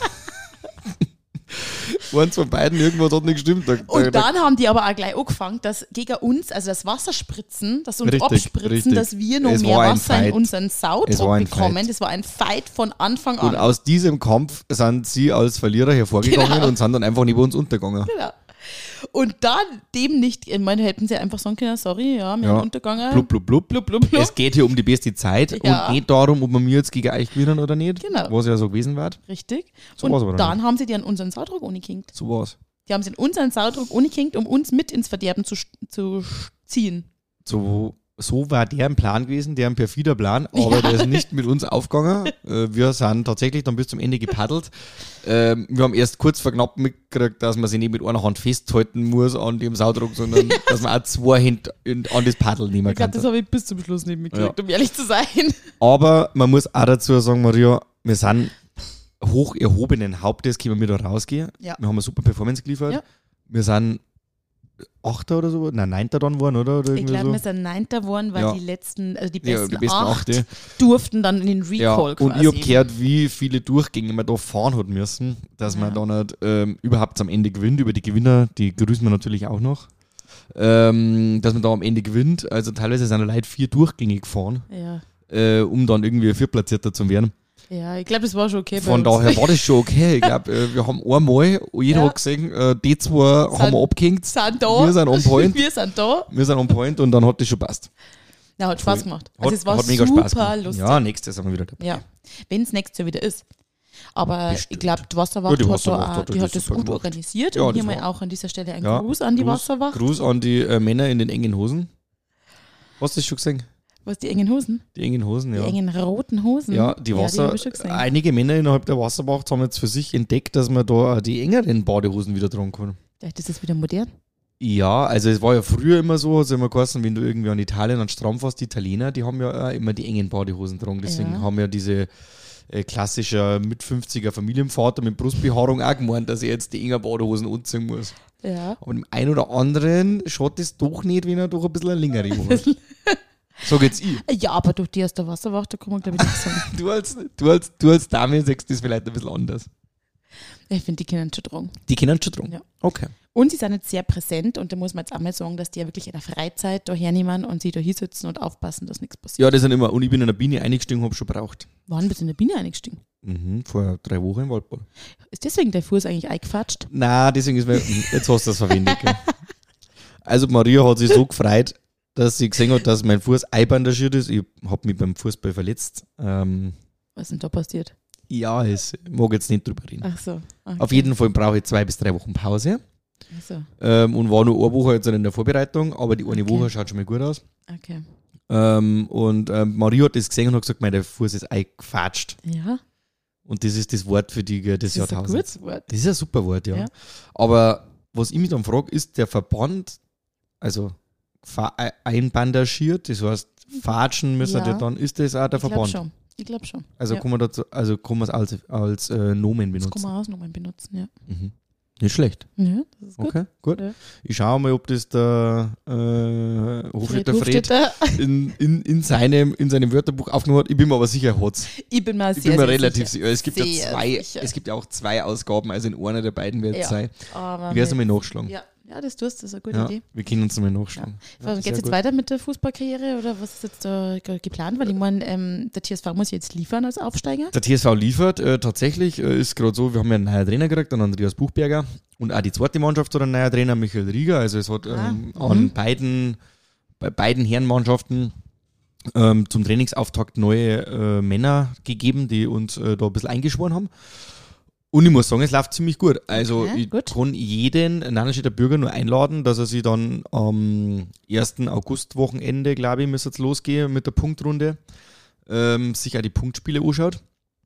[SPEAKER 2] Eins von beiden, irgendwas hat nicht gestimmt.
[SPEAKER 3] Und dann haben die aber auch gleich angefangen, dass gegen uns, also das Wasserspritzen, das uns
[SPEAKER 2] Richtig,
[SPEAKER 3] abspritzen,
[SPEAKER 2] richtig.
[SPEAKER 3] dass wir noch
[SPEAKER 2] Es
[SPEAKER 3] mehr
[SPEAKER 2] war ein
[SPEAKER 3] Wasser in
[SPEAKER 2] Fight.
[SPEAKER 3] unseren
[SPEAKER 2] Es war
[SPEAKER 3] Sautrog
[SPEAKER 2] ein
[SPEAKER 3] bekommen.
[SPEAKER 2] Fight.
[SPEAKER 3] Das war ein Fight von Anfang
[SPEAKER 2] Und
[SPEAKER 3] an.
[SPEAKER 2] aus diesem Kampf sind sie als Verlierer hervorgegangen
[SPEAKER 3] Genau.
[SPEAKER 2] und sind dann einfach neben uns untergegangen.
[SPEAKER 3] Genau. Und dann dem nicht, ich meine, hätten sie einfach sagen können, sorry, ja, wir
[SPEAKER 2] Ja.
[SPEAKER 3] haben Untergangen.
[SPEAKER 2] Blub, blub, blub.
[SPEAKER 3] Blub, blub, blub.
[SPEAKER 2] Es geht hier um die beste Zeit
[SPEAKER 3] Ja.
[SPEAKER 2] und nicht darum, ob wir mir jetzt gegen euch gewinnen oder nicht.
[SPEAKER 3] Genau.
[SPEAKER 2] Was ja so gewesen wird.
[SPEAKER 3] Richtig.
[SPEAKER 2] So war's aber
[SPEAKER 3] Und
[SPEAKER 2] dann
[SPEAKER 3] dann haben sie die an unseren Sautrog angehängt.
[SPEAKER 2] So war's.
[SPEAKER 3] Die haben sie in unseren Sautrog angehängt, um uns mit ins Verderben zu ziehen.
[SPEAKER 2] So war deren Plan gewesen, deren perfider Plan, aber der ist nicht mit uns aufgegangen. Wir sind tatsächlich dann bis zum Ende gepaddelt. Wir haben erst kurz vor knapp mitgekriegt, dass man sich nicht mit einer Hand festhalten muss an dem Saudruck, sondern dass man auch zwei Hände an das Paddel nehmen
[SPEAKER 3] Ich glaube,
[SPEAKER 2] kann.
[SPEAKER 3] das habe ich bis zum Schluss nicht mitgekriegt, um ehrlich zu sein.
[SPEAKER 2] Aber man muss auch dazu sagen, Maria, wir sind hoch erhobenen Hauptes, können wir da rausgehen.
[SPEAKER 3] Ja.
[SPEAKER 2] Wir haben eine super Performance geliefert.
[SPEAKER 3] Ja.
[SPEAKER 2] Wir sind Achter oder so, nein, Neunter dann waren, oder
[SPEAKER 3] Ich
[SPEAKER 2] irgendwie
[SPEAKER 3] glaube,
[SPEAKER 2] so.
[SPEAKER 3] wir sind Neunter geworden, weil
[SPEAKER 2] Ja.
[SPEAKER 3] die letzten, also die
[SPEAKER 2] Ja,
[SPEAKER 3] besten,
[SPEAKER 2] die besten
[SPEAKER 3] acht
[SPEAKER 2] Achte.
[SPEAKER 3] durften dann in den Recall
[SPEAKER 2] Ja, und
[SPEAKER 3] quasi.
[SPEAKER 2] ich habe gehört, wie viele Durchgänge man da fahren hat müssen, dass man dann nicht überhaupt am Ende gewinnt. Über die Gewinner, die grüßen wir natürlich auch noch. Dass man da am Ende gewinnt. Also teilweise sind Leute 4 Durchgänge gefahren,
[SPEAKER 3] Ja.
[SPEAKER 2] um dann irgendwie Viertplatzierter zu werden.
[SPEAKER 3] Ja, ich glaube, das war schon okay.
[SPEAKER 2] Von
[SPEAKER 3] bei uns.
[SPEAKER 2] daher war das schon okay. Ich glaube, wir haben einmal, jeder
[SPEAKER 3] Ja.
[SPEAKER 2] hat gesehen, die zwei haben wir abgehängt.
[SPEAKER 3] Sind da.
[SPEAKER 2] Wir sind on point.
[SPEAKER 3] Wir sind da.
[SPEAKER 2] Wir sind on point und dann hat das schon passt.
[SPEAKER 3] Ja, hat Spaß gemacht.
[SPEAKER 2] Hat,
[SPEAKER 3] Also es war
[SPEAKER 2] hat mega
[SPEAKER 3] super
[SPEAKER 2] Spaß gemacht.
[SPEAKER 3] lustig.
[SPEAKER 2] Ja, nächstes Jahr sind wir wieder dabei.
[SPEAKER 3] Ja. Wenn es nächstes Jahr wieder ist. Aber
[SPEAKER 2] Bestimmt.
[SPEAKER 3] ich glaube, die Wasserwacht,
[SPEAKER 2] Ja, die
[SPEAKER 3] hat,
[SPEAKER 2] Wasserwacht
[SPEAKER 3] da auch,
[SPEAKER 2] hat
[SPEAKER 3] die
[SPEAKER 2] das
[SPEAKER 3] hat das
[SPEAKER 2] super
[SPEAKER 3] gut
[SPEAKER 2] gemacht.
[SPEAKER 3] organisiert.
[SPEAKER 2] Ja,
[SPEAKER 3] und hier
[SPEAKER 2] das
[SPEAKER 3] mal
[SPEAKER 2] war-
[SPEAKER 3] auch an dieser Stelle ein
[SPEAKER 2] Ja,
[SPEAKER 3] Gruß an die Wasserwacht.
[SPEAKER 2] Gruß an die Männer in den engen Hosen. Hast du das schon gesehen?
[SPEAKER 3] Was, die engen Hosen?
[SPEAKER 2] Die engen Hosen, ja.
[SPEAKER 3] Die engen roten Hosen?
[SPEAKER 2] Ja, die Wasser.
[SPEAKER 3] hab ich schon gesehen.
[SPEAKER 2] Einige Männer innerhalb der Wasserwacht haben jetzt für sich entdeckt, dass man da auch die engeren Badehosen wieder tragen kann.
[SPEAKER 3] Vielleicht ist das wieder modern.
[SPEAKER 2] Ja, also es war ja früher immer so, hat es immer geheißen, wenn du irgendwie an Italien an den Strand fährst, die Italiener, die haben ja auch immer die engen Badehosen tragen. Deswegen
[SPEAKER 3] Ja.
[SPEAKER 2] haben ja diese klassischer mit 50er Familienvater mit Brustbehaarung auch gemeint, dass er jetzt die engen Badehosen anziehen muss.
[SPEAKER 3] Ja.
[SPEAKER 2] Aber dem einen oder anderen schaut es doch nicht, wenn er doch ein bisschen eine längere hat. Sag jetzt ich.
[SPEAKER 3] Ja, aber durch die aus der Wasserwacht, da kann man glaube ich nichts sagen.
[SPEAKER 2] Du als Dame sagst das vielleicht ein bisschen anders.
[SPEAKER 3] Ich finde, die können schon tragen.
[SPEAKER 2] Die kennen schon drum.
[SPEAKER 3] Ja.
[SPEAKER 2] Okay.
[SPEAKER 3] Und sie sind jetzt sehr präsent und da muss man jetzt auch mal sagen, dass die ja wirklich in der Freizeit da hernehmen und sie da hinsitzen und aufpassen, dass nichts passiert.
[SPEAKER 2] Ja, das sind immer. Und ich bin in der Biene eingestiegen, habe schon braucht.
[SPEAKER 3] Wann bist du in der Biene eingestiegen?
[SPEAKER 2] Vor 3 Wochen im Waldbad.
[SPEAKER 3] Ist deswegen der Fuß eigentlich eingefatscht?
[SPEAKER 2] Nein, deswegen ist mir. Jetzt hast du das verwendet. Gell? Also, Maria hat sich so gefreut, dass sie gesehen hat, dass mein Fuß einbandagiert ist. Ich habe mich beim Fußball verletzt.
[SPEAKER 3] Was ist denn da passiert?
[SPEAKER 2] Ja, ich mag jetzt nicht drüber reden.
[SPEAKER 3] Ach so. Okay.
[SPEAKER 2] Auf jeden Fall brauche ich 2 bis 3 Wochen Pause.
[SPEAKER 3] Ach so.
[SPEAKER 2] Und war nur eine Woche jetzt in der Vorbereitung, aber die eine
[SPEAKER 3] Okay.
[SPEAKER 2] Woche schaut schon mal gut aus.
[SPEAKER 3] Okay.
[SPEAKER 2] Maria hat das gesehen und hat gesagt, mein Fuß ist eingefatscht.
[SPEAKER 3] Ja.
[SPEAKER 2] Und das ist das Wort für des
[SPEAKER 3] Das ist ein
[SPEAKER 2] Jahrtausends.
[SPEAKER 3] gutes Wort.
[SPEAKER 2] Das ist ein super Wort, ja.
[SPEAKER 3] Ja.
[SPEAKER 2] Aber was ich mich dann frage, ist der Verband, also einbandagiert, das heißt, fatschen müssen
[SPEAKER 3] Ja.
[SPEAKER 2] die dann, ist das auch der
[SPEAKER 3] Ich glaube
[SPEAKER 2] Verband?
[SPEAKER 3] schon. Ich glaube schon.
[SPEAKER 2] Also
[SPEAKER 3] ja.
[SPEAKER 2] kann man dazu, also kann man es als Nomen
[SPEAKER 3] Das kann
[SPEAKER 2] benutzen.
[SPEAKER 3] man auch nochmal benutzen, ja.
[SPEAKER 2] Mhm. Nicht schlecht.
[SPEAKER 3] Ja, das ist gut.
[SPEAKER 2] Okay, gut.
[SPEAKER 3] Ja.
[SPEAKER 2] Ich schaue mal, ob das der Hofstädter Fred
[SPEAKER 3] Hofstädter.
[SPEAKER 2] in seinem Wörterbuch aufgenommen hat. Ich bin mir aber sicher, er hat es.
[SPEAKER 3] Ich bin mir
[SPEAKER 2] Ich
[SPEAKER 3] sehr,
[SPEAKER 2] bin mir
[SPEAKER 3] sehr
[SPEAKER 2] relativ
[SPEAKER 3] sicher.
[SPEAKER 2] sicher. Es gibt
[SPEAKER 3] Sehr
[SPEAKER 2] ja
[SPEAKER 3] sicher.
[SPEAKER 2] es gibt ja auch 2 Ausgaben, also in einer der beiden wird es
[SPEAKER 3] Ja.
[SPEAKER 2] sein.
[SPEAKER 3] Aber
[SPEAKER 2] Ich werde es
[SPEAKER 3] mit-
[SPEAKER 2] einmal nachschlagen.
[SPEAKER 3] Ja, Ja, das ist eine gute
[SPEAKER 2] Ja,
[SPEAKER 3] Idee.
[SPEAKER 2] wir können uns mal nachschauen.
[SPEAKER 3] Ja. Geht es jetzt weiter mit der Fußballkarriere oder was ist jetzt da geplant? Weil ich meine, der TSV muss jetzt liefern als Aufsteiger.
[SPEAKER 2] Der TSV liefert tatsächlich, ist gerade so, wir haben ja einen neuen Trainer gekriegt, den Andreas Buchberger, und auch die zweite Mannschaft hat einen neuen Trainer, Michael Rieger. Also es hat bei beiden Herrenmannschaften zum Trainingsauftakt neue Männer gegeben, die uns da ein bisschen eingeschworen haben. Und ich muss sagen, es läuft ziemlich gut. Also
[SPEAKER 3] Okay,
[SPEAKER 2] ich
[SPEAKER 3] gut.
[SPEAKER 2] kann jeden Nannenstädter Bürger nur einladen, dass er sich dann am 1. August-Wochenende, glaube ich, müsste es losgehen mit der Punktrunde, sich auch die Punktspiele anschaut,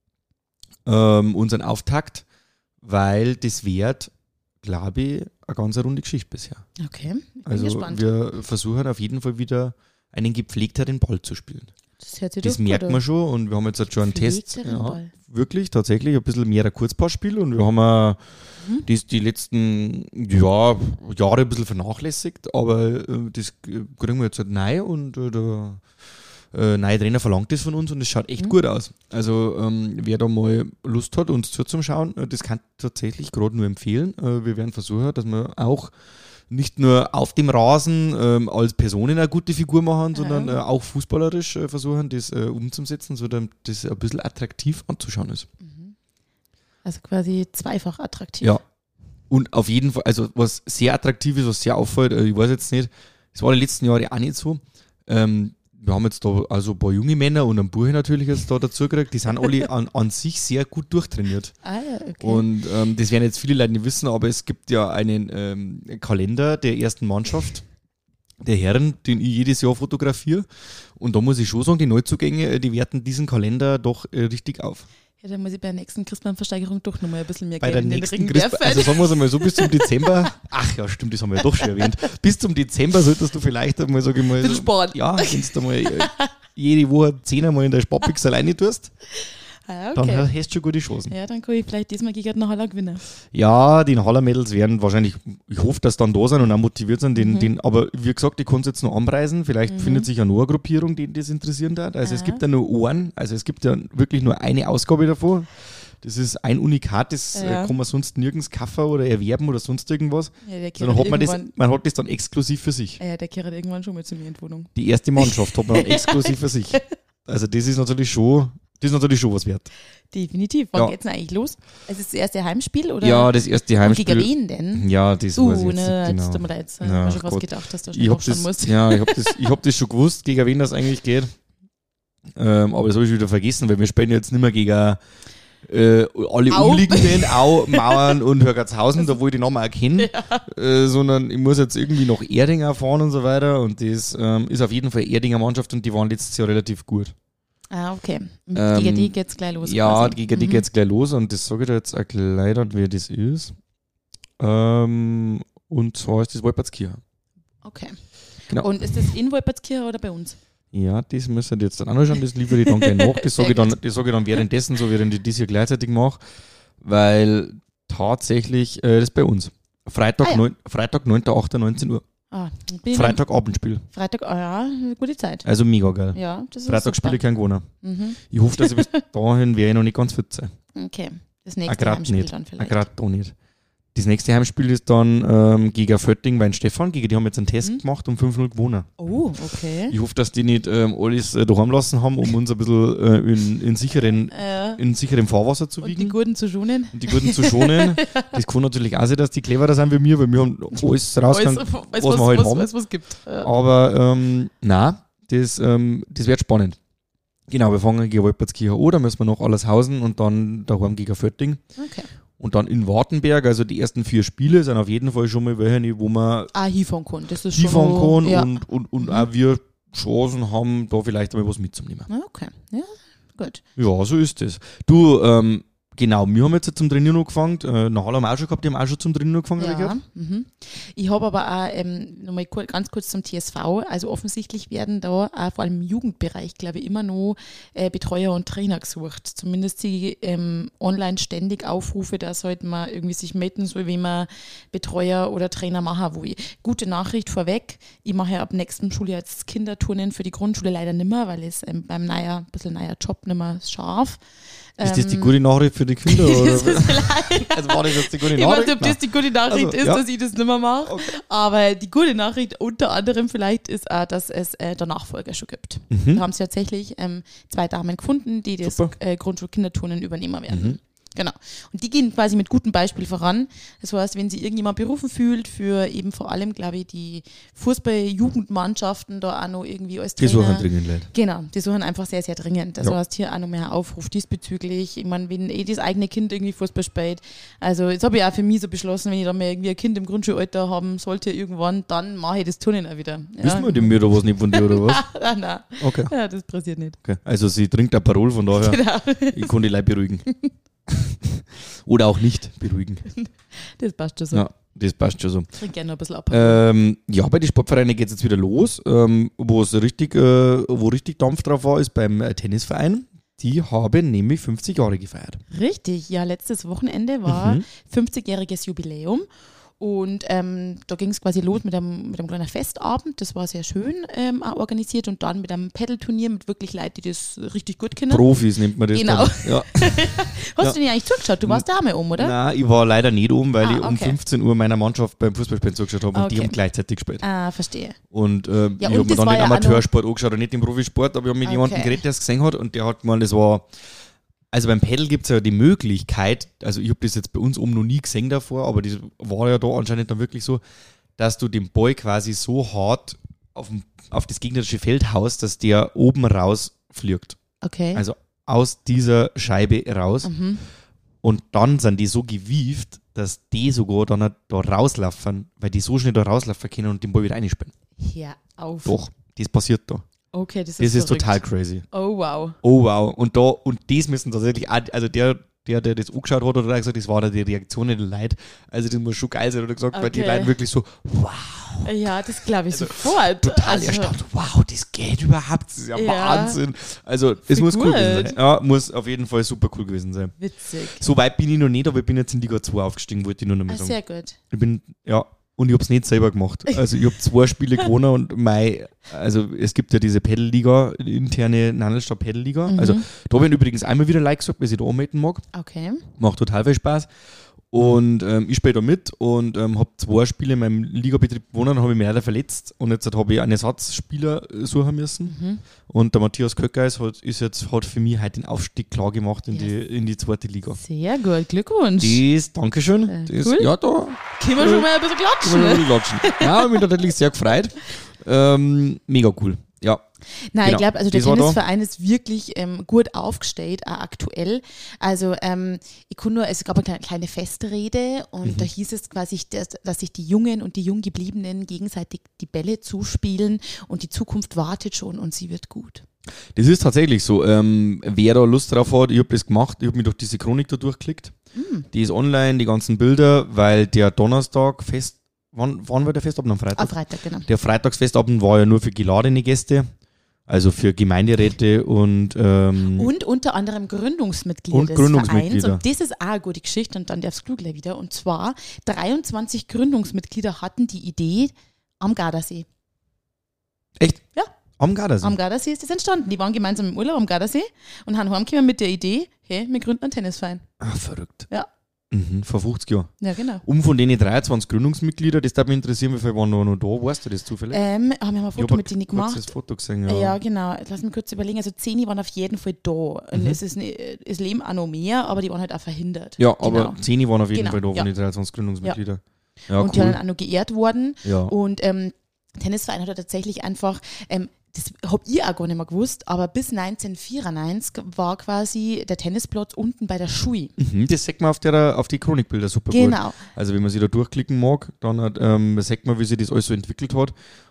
[SPEAKER 2] unseren Auftakt, weil das wird, glaube ich, eine ganz runde Geschichte bisher.
[SPEAKER 3] Okay, ich bin
[SPEAKER 2] Also
[SPEAKER 3] gespannt.
[SPEAKER 2] wir versuchen auf jeden Fall wieder einen gepflegteren Ball zu spielen.
[SPEAKER 3] Das hört sich
[SPEAKER 2] Das
[SPEAKER 3] doch gut
[SPEAKER 2] merkt
[SPEAKER 3] an.
[SPEAKER 2] man schon, und wir haben jetzt halt schon einen Test.
[SPEAKER 3] Pflegteren
[SPEAKER 2] Ja,
[SPEAKER 3] Ball.
[SPEAKER 2] wirklich, tatsächlich ein bisschen mehr ein Kurzpassspiel, und wir haben die letzten Jahre ein bisschen vernachlässigt, aber das kriegen wir jetzt halt neu, und der neue Trainer verlangt das von uns, und es schaut echt gut aus. Also wer da mal Lust hat, uns zuzuschauen, das kann ich tatsächlich gerade nur empfehlen. Wir werden versuchen, dass wir auch nicht nur auf dem Rasen als Personen eine gute Figur machen, sondern auch fußballerisch versuchen, das umzusetzen, sodass das ein bisschen attraktiv anzuschauen ist.
[SPEAKER 3] Also quasi zweifach attraktiv.
[SPEAKER 2] Ja. Und auf jeden Fall, also was sehr attraktiv ist, was sehr auffällt, ich weiß jetzt nicht, das war die letzten Jahre auch nicht so. Wir haben jetzt da also ein paar junge Männer und einen Burschen natürlich jetzt da dazu gekriegt, die sind alle an sich sehr gut durchtrainiert.
[SPEAKER 3] Ah ja, okay.
[SPEAKER 2] Und das werden jetzt viele Leute nicht wissen, aber es gibt ja einen Kalender der ersten Mannschaft, der Herren, den ich jedes Jahr fotografiere. Und da muss ich schon sagen, die Neuzugänge, die werten diesen Kalender doch richtig auf.
[SPEAKER 3] Ja, dann muss ich bei der nächsten Christbahnversteigerung doch nochmal ein bisschen mehr
[SPEAKER 2] Bei
[SPEAKER 3] Geld
[SPEAKER 2] der
[SPEAKER 3] in den
[SPEAKER 2] nächsten
[SPEAKER 3] Ring
[SPEAKER 2] Christbaum,
[SPEAKER 3] werfen.
[SPEAKER 2] also sagen wir es einmal so, bis zum Dezember, ach ja, stimmt, das haben wir ja doch schon erwähnt, bis zum Dezember solltest du vielleicht einmal, sage ich mal,
[SPEAKER 3] Den Sport.
[SPEAKER 2] ja, wenn du mal jede Woche 10 Mal in der Sparpix alleine tust,
[SPEAKER 3] Ah,
[SPEAKER 2] dann
[SPEAKER 3] okay.
[SPEAKER 2] hast du schon gute Chancen.
[SPEAKER 3] Ja, dann kann ich vielleicht diesmal gegen den Haller gewinnen.
[SPEAKER 2] Ja, die Haller-Mädels werden wahrscheinlich, ich hoffe, dass dann da sind und auch motiviert sind, aber wie gesagt, ich kann es jetzt noch anpreisen, vielleicht findet sich ja noch eine Gruppierung, die das interessieren hat. Also es gibt ja nur einen, also es gibt ja wirklich nur eine Ausgabe davon. Das ist ein Unikat, das kann man sonst nirgends kaufen oder erwerben oder sonst irgendwas.
[SPEAKER 3] Ja, der
[SPEAKER 2] Sondern hat
[SPEAKER 3] kehrt
[SPEAKER 2] man hat das dann exklusiv für sich.
[SPEAKER 3] der kehrt irgendwann schon mal zu mir in die Wohnung.
[SPEAKER 2] Die erste Mannschaft hat man dann exklusiv für sich. Also das ist natürlich schon was wert.
[SPEAKER 3] Definitiv. Wann
[SPEAKER 2] Ja.
[SPEAKER 3] geht's denn eigentlich los? Es ist das erste Heimspiel oder?
[SPEAKER 2] Ja, das erste
[SPEAKER 3] Und
[SPEAKER 2] Heimspiel.
[SPEAKER 3] gegen wen denn?
[SPEAKER 2] Ja, das weiß ich jetzt
[SPEAKER 3] Ne,
[SPEAKER 2] nicht
[SPEAKER 3] jetzt
[SPEAKER 2] genau.
[SPEAKER 3] tut mir da jetzt
[SPEAKER 2] Ja,
[SPEAKER 3] schon fast
[SPEAKER 2] Gott.
[SPEAKER 3] gedacht, dass du
[SPEAKER 2] Ich
[SPEAKER 3] schnell
[SPEAKER 2] hab
[SPEAKER 3] aufschauen musst.
[SPEAKER 2] ich hab das schon gewusst, gegen wen das eigentlich geht. Aber das habe ich wieder vergessen, weil wir spielen jetzt nicht mehr gegen alle
[SPEAKER 3] Au.
[SPEAKER 2] umliegenden Au, Mauern und Hörgertshausen, da wo ich die Namen auch kenne, sondern ich muss jetzt irgendwie nach Erdinger fahren und so weiter, und das ist auf jeden Fall Erdinger Mannschaft, und die waren letztes Jahr relativ gut.
[SPEAKER 3] Ah, okay. Gegen die geht's gleich los.
[SPEAKER 2] Ja,
[SPEAKER 3] quasi.
[SPEAKER 2] gegen die geht's gleich los, und das sage ich dir jetzt auch gleich, dann, wer das ist. Und zwar ist das Wolpertskirche.
[SPEAKER 3] Okay.
[SPEAKER 2] Genau.
[SPEAKER 3] Und ist das in Wolpertskirche oder bei uns?
[SPEAKER 2] Ja, das müsst ihr jetzt dann auch noch schauen, das liefere ich dann gleich nach. Das sage ich dann währenddessen, so während ich das hier gleichzeitig mache, weil tatsächlich das ist bei uns. Freitag, 9.8. 19 Uhr.
[SPEAKER 3] Ah, bin ich
[SPEAKER 2] Freitagabendspiel.
[SPEAKER 3] Freitag, gute Zeit.
[SPEAKER 2] Also mega geil.
[SPEAKER 3] Ja, das ist
[SPEAKER 2] Freitag spiele ich keinen gewonnen.
[SPEAKER 3] Mhm.
[SPEAKER 2] Ich hoffe, dass ich bis dahin werde ich noch nicht ganz fit sein.
[SPEAKER 3] Okay. Das
[SPEAKER 2] Ah,
[SPEAKER 3] nächste
[SPEAKER 2] grad
[SPEAKER 3] Heimspiel
[SPEAKER 2] nicht.
[SPEAKER 3] dann
[SPEAKER 2] Ah,
[SPEAKER 3] vielleicht.
[SPEAKER 2] grad da nicht. Das nächste Heimspiel ist dann gegen Fötting Weinstefan. Gegen die haben jetzt einen Test gemacht und 5-0 gewonnen.
[SPEAKER 3] Oh, okay.
[SPEAKER 2] Ich hoffe, dass die nicht alles daheim lassen haben, um uns ein bisschen in sicherem Fahrwasser zu
[SPEAKER 3] Und die
[SPEAKER 2] wiegen
[SPEAKER 3] Guten zu schonen.
[SPEAKER 2] und die Guten zu schonen. Das kann natürlich auch sein, dass die cleverer sind wie wir, weil wir haben alles rausgegangen, was wir halt haben.
[SPEAKER 3] was gibt. Ja.
[SPEAKER 2] Aber nein, das wird spannend. Genau, wir fangen gegen Wolpertskirche an, da müssen wir noch alles hausen und dann daheim gegen Fötting.
[SPEAKER 3] Okay.
[SPEAKER 2] Und dann in Wartenberg, also die ersten 4 Spiele sind auf jeden Fall schon mal welche, wo man
[SPEAKER 3] Hinfahren kann. Das ist
[SPEAKER 2] Skifahren
[SPEAKER 3] schon
[SPEAKER 2] kann
[SPEAKER 3] ja.
[SPEAKER 2] und auch wir Chancen haben, da vielleicht einmal was mitzunehmen.
[SPEAKER 3] Ah, okay. Ja, gut.
[SPEAKER 2] Ja, so ist es. Du, genau, wir haben jetzt zum Trainieren angefangen. Nachher haben wir auch schon gehabt, die haben auch schon zum Trainieren angefangen, hab ich
[SPEAKER 3] Ja,
[SPEAKER 2] gehört.
[SPEAKER 3] ich habe aber auch nochmal ganz kurz zum TSV. Also offensichtlich werden da auch vor allem im Jugendbereich, glaube ich, immer noch Betreuer und Trainer gesucht. Zumindest die online ständig Aufrufe, dass halt man irgendwie sich melden soll, wie man Betreuer oder Trainer machen will. Gute Nachricht vorweg, ich mache ja ab nächstem Schuljahr jetzt Kinderturnen für die Grundschule leider nimmer, weil es beim bisschen neuer Job nimmer scharf.
[SPEAKER 2] Ist das die gute Nachricht für die Kinder? Oder?
[SPEAKER 3] Ist es vielleicht?
[SPEAKER 2] Also war das jetzt die gute
[SPEAKER 3] Ich weiß
[SPEAKER 2] Nachricht?
[SPEAKER 3] nicht, ob das die gute Nachricht
[SPEAKER 2] Also,
[SPEAKER 3] ist,
[SPEAKER 2] ja.
[SPEAKER 3] dass ich das nicht mehr mache.
[SPEAKER 2] Okay.
[SPEAKER 3] Aber die gute Nachricht unter anderem vielleicht ist auch, dass es da Nachfolger schon gibt. Da haben sie tatsächlich 2 Damen gefunden, die das
[SPEAKER 2] Super.
[SPEAKER 3] Grundschulkinderturnen übernehmen werden.
[SPEAKER 2] Mhm.
[SPEAKER 3] Genau. Und die gehen quasi mit gutem Beispiel voran. Das heißt, wenn sich irgendjemand berufen fühlt, für eben vor allem, glaube ich, die Fußball-Jugendmannschaften da auch noch irgendwie als
[SPEAKER 2] Die
[SPEAKER 3] Trainer.
[SPEAKER 2] suchen dringend Leute.
[SPEAKER 3] Genau, die suchen einfach sehr, sehr dringend. Das
[SPEAKER 2] Ja.
[SPEAKER 3] heißt, hier auch noch mehr Aufruf diesbezüglich. Ich meine, wenn das eigene Kind irgendwie Fußball spielt. Also, jetzt habe ich auch für mich so beschlossen, wenn ich da mal irgendwie ein Kind im Grundschulalter haben sollte irgendwann, dann mache ich das Turnen auch wieder. Ja.
[SPEAKER 2] Wissen wir dem mir da was nicht von dir oder was?
[SPEAKER 3] Nein,
[SPEAKER 2] Okay.
[SPEAKER 3] ja, das passiert nicht.
[SPEAKER 2] Okay. Also sie trinkt ein Parol, von daher
[SPEAKER 3] Genau,
[SPEAKER 2] ich kann die Leute beruhigen. Oder auch nicht beruhigen.
[SPEAKER 3] das passt schon so.
[SPEAKER 2] Ja, das passt schon so.
[SPEAKER 3] Ich trinke gerne noch ein bisschen ab.
[SPEAKER 2] Ja, bei den Sportvereinen geht es jetzt wieder los. Wo richtig Dampf drauf war, ist beim Tennisverein. Die haben nämlich 50 Jahre gefeiert.
[SPEAKER 3] Richtig, ja, letztes Wochenende war 50-jähriges Jubiläum. Und da ging es quasi los mit einem kleinen Festabend. Das war sehr schön auch organisiert. Und dann mit einem Pedal-Turnier mit wirklich Leuten, die das richtig gut kennen.
[SPEAKER 2] Profis nennt man das
[SPEAKER 3] Genau.
[SPEAKER 2] dann. Ja.
[SPEAKER 3] Hast du dir eigentlich zugeschaut? Du warst da einmal um, oder?
[SPEAKER 2] Nein, ich war leider nicht um, weil ich um
[SPEAKER 3] okay.
[SPEAKER 2] 15 Uhr meiner Mannschaft beim Fußballspielen zugeschaut habe und die
[SPEAKER 3] Okay.
[SPEAKER 2] haben gleichzeitig gespielt.
[SPEAKER 3] Ah, verstehe.
[SPEAKER 2] Und ich
[SPEAKER 3] Ja,
[SPEAKER 2] habe
[SPEAKER 3] und
[SPEAKER 2] mir
[SPEAKER 3] das
[SPEAKER 2] dann
[SPEAKER 3] war
[SPEAKER 2] den
[SPEAKER 3] ja auch
[SPEAKER 2] Amateursport angeschaut und nicht den Profisport, aber ich habe mit jemandem
[SPEAKER 3] Okay.
[SPEAKER 2] geredet, der es gesehen hat und der hat gemeint, das war. Also beim Pedal gibt es ja die Möglichkeit, also ich habe das jetzt bei uns oben noch nie gesehen davor, aber das war ja da anscheinend dann wirklich so, dass du den Ball quasi so hart auf das gegnerische Feld haust, dass der oben rausfliegt.
[SPEAKER 3] Okay.
[SPEAKER 2] Also aus dieser Scheibe raus. Und dann sind die so gewieft, dass die sogar dann da rauslaufen, weil die so schnell da rauslaufen können und den Ball wieder einspielen.
[SPEAKER 3] Hör auf.
[SPEAKER 2] Doch, das passiert da.
[SPEAKER 3] Okay, das
[SPEAKER 2] Das ist
[SPEAKER 3] verrückt.
[SPEAKER 2] total crazy.
[SPEAKER 3] Oh, wow.
[SPEAKER 2] Oh wow. Und das müssen tatsächlich auch, also der das angeschaut hat, oder gesagt, das war da die Reaktion der Leute. Also das muss schon geil sein, oder gesagt, weil die
[SPEAKER 3] Okay.
[SPEAKER 2] Leute wirklich so, wow,
[SPEAKER 3] Ja, das glaube ich sofort.
[SPEAKER 2] total
[SPEAKER 3] Also,
[SPEAKER 2] erstaunt. Wow, das geht überhaupt, das ist ja,
[SPEAKER 3] Ja.
[SPEAKER 2] Wahnsinn. Also es
[SPEAKER 3] Wie
[SPEAKER 2] muss cool
[SPEAKER 3] gut.
[SPEAKER 2] gewesen sein. Ja, muss auf jeden Fall super cool gewesen sein.
[SPEAKER 3] Witzig.
[SPEAKER 2] So weit bin ich noch nicht, aber ich bin jetzt in Liga 2 aufgestiegen, wollte ich nur noch mal
[SPEAKER 3] Ah,
[SPEAKER 2] sagen.
[SPEAKER 3] sehr gut.
[SPEAKER 2] Ich bin, ja, und ich habe es nicht selber gemacht. Also ich habe 2 Spiele gewonnen und also es gibt ja diese Pedal-Liga, die interne Nannelstadt Pedal-Liga. Also da habe ich übrigens einmal wieder Like gesagt, weil ich da anmelden mag.
[SPEAKER 3] Okay.
[SPEAKER 2] Macht total viel Spaß. Und ich spiele da mit und habe 2 Spiele in meinem Ligabetrieb gewonnen, dann habe ich mich leider verletzt und jetzt habe ich einen Ersatzspieler suchen müssen. Und der Matthias Köckeis hat für mich heute den Aufstieg klar gemacht in die 2. Liga.
[SPEAKER 3] Sehr gut. Glückwunsch.
[SPEAKER 2] Dankeschön. Das,
[SPEAKER 3] cool.
[SPEAKER 2] Ja, da
[SPEAKER 3] Können wir schon mal ein bisschen klatschen.
[SPEAKER 2] können wir klatschen. Ja, ich bin natürlich sehr gefreut. Mega cool. Ja.
[SPEAKER 3] Nein,
[SPEAKER 2] Genau.
[SPEAKER 3] ich glaube, also der
[SPEAKER 2] Das war da.
[SPEAKER 3] Tennisverein ist wirklich gut aufgestellt, auch aktuell. Also es gab eine kleine Festrede und da hieß es quasi, dass sich die Jungen und die Junggebliebenen gegenseitig die Bälle zuspielen und die Zukunft wartet schon und sie wird gut.
[SPEAKER 2] Das ist tatsächlich so. Wer da Lust drauf hat, ich habe das gemacht, ich habe mich durch diese Chronik da durchgeklickt. Die ist online, die ganzen Bilder, weil der Donnerstag wann war der Festabend? Am Freitag?
[SPEAKER 3] Am Freitag, genau.
[SPEAKER 2] Der Freitagsfestabend war ja nur für geladene Gäste, also für Gemeinderäte und
[SPEAKER 3] Und unter anderem Gründungsmitglieder
[SPEAKER 2] Und
[SPEAKER 3] des
[SPEAKER 2] Gründungsmitglieder.
[SPEAKER 3] Vereins. Und das ist auch eine gute Geschichte und dann darfst du gleich wieder. Und zwar 23 Gründungsmitglieder hatten die Idee am Gardasee.
[SPEAKER 2] echt?
[SPEAKER 3] Ja.
[SPEAKER 2] Am Gardasee.
[SPEAKER 3] Am Gardasee ist das entstanden. Die waren gemeinsam im Urlaub am Gardasee und haben heimgekommen mit der Idee, hey, wir gründen einen Tennisverein.
[SPEAKER 2] Verrückt.
[SPEAKER 3] Ja.
[SPEAKER 2] Vor 50 Jahren.
[SPEAKER 3] Ja, genau.
[SPEAKER 2] Von den 23 Gründungsmitgliedern, das darf mich interessieren, wie viele waren noch da? Weißt du das zufällig?
[SPEAKER 3] Wir haben ein Foto mit denen
[SPEAKER 2] Ich
[SPEAKER 3] gemacht.
[SPEAKER 2] habe das Foto gesehen,
[SPEAKER 3] Ja, genau. Lass mich kurz überlegen. Also 10 waren auf jeden Fall da. Und es leben auch noch mehr, aber die waren halt auch verhindert.
[SPEAKER 2] Ja,
[SPEAKER 3] Genau.
[SPEAKER 2] aber 10 waren auf jeden
[SPEAKER 3] Genau,
[SPEAKER 2] Fall da,
[SPEAKER 3] ja.
[SPEAKER 2] waren die 23 Gründungsmitglieder. Ja,
[SPEAKER 3] Und die sind
[SPEAKER 2] cool.
[SPEAKER 3] dann auch noch geehrt worden.
[SPEAKER 2] Ja.
[SPEAKER 3] Und Tennisverein hat er tatsächlich einfach, das habe ich auch gar nicht mehr gewusst, aber bis 1994 war quasi der Tennisplatz unten bei der Schui.
[SPEAKER 2] Das sieht man auf die Chronikbilder super
[SPEAKER 3] Genau.
[SPEAKER 2] gut. Also wenn man sich da durchklicken mag, dann sieht man, wie sich das alles so entwickelt hat.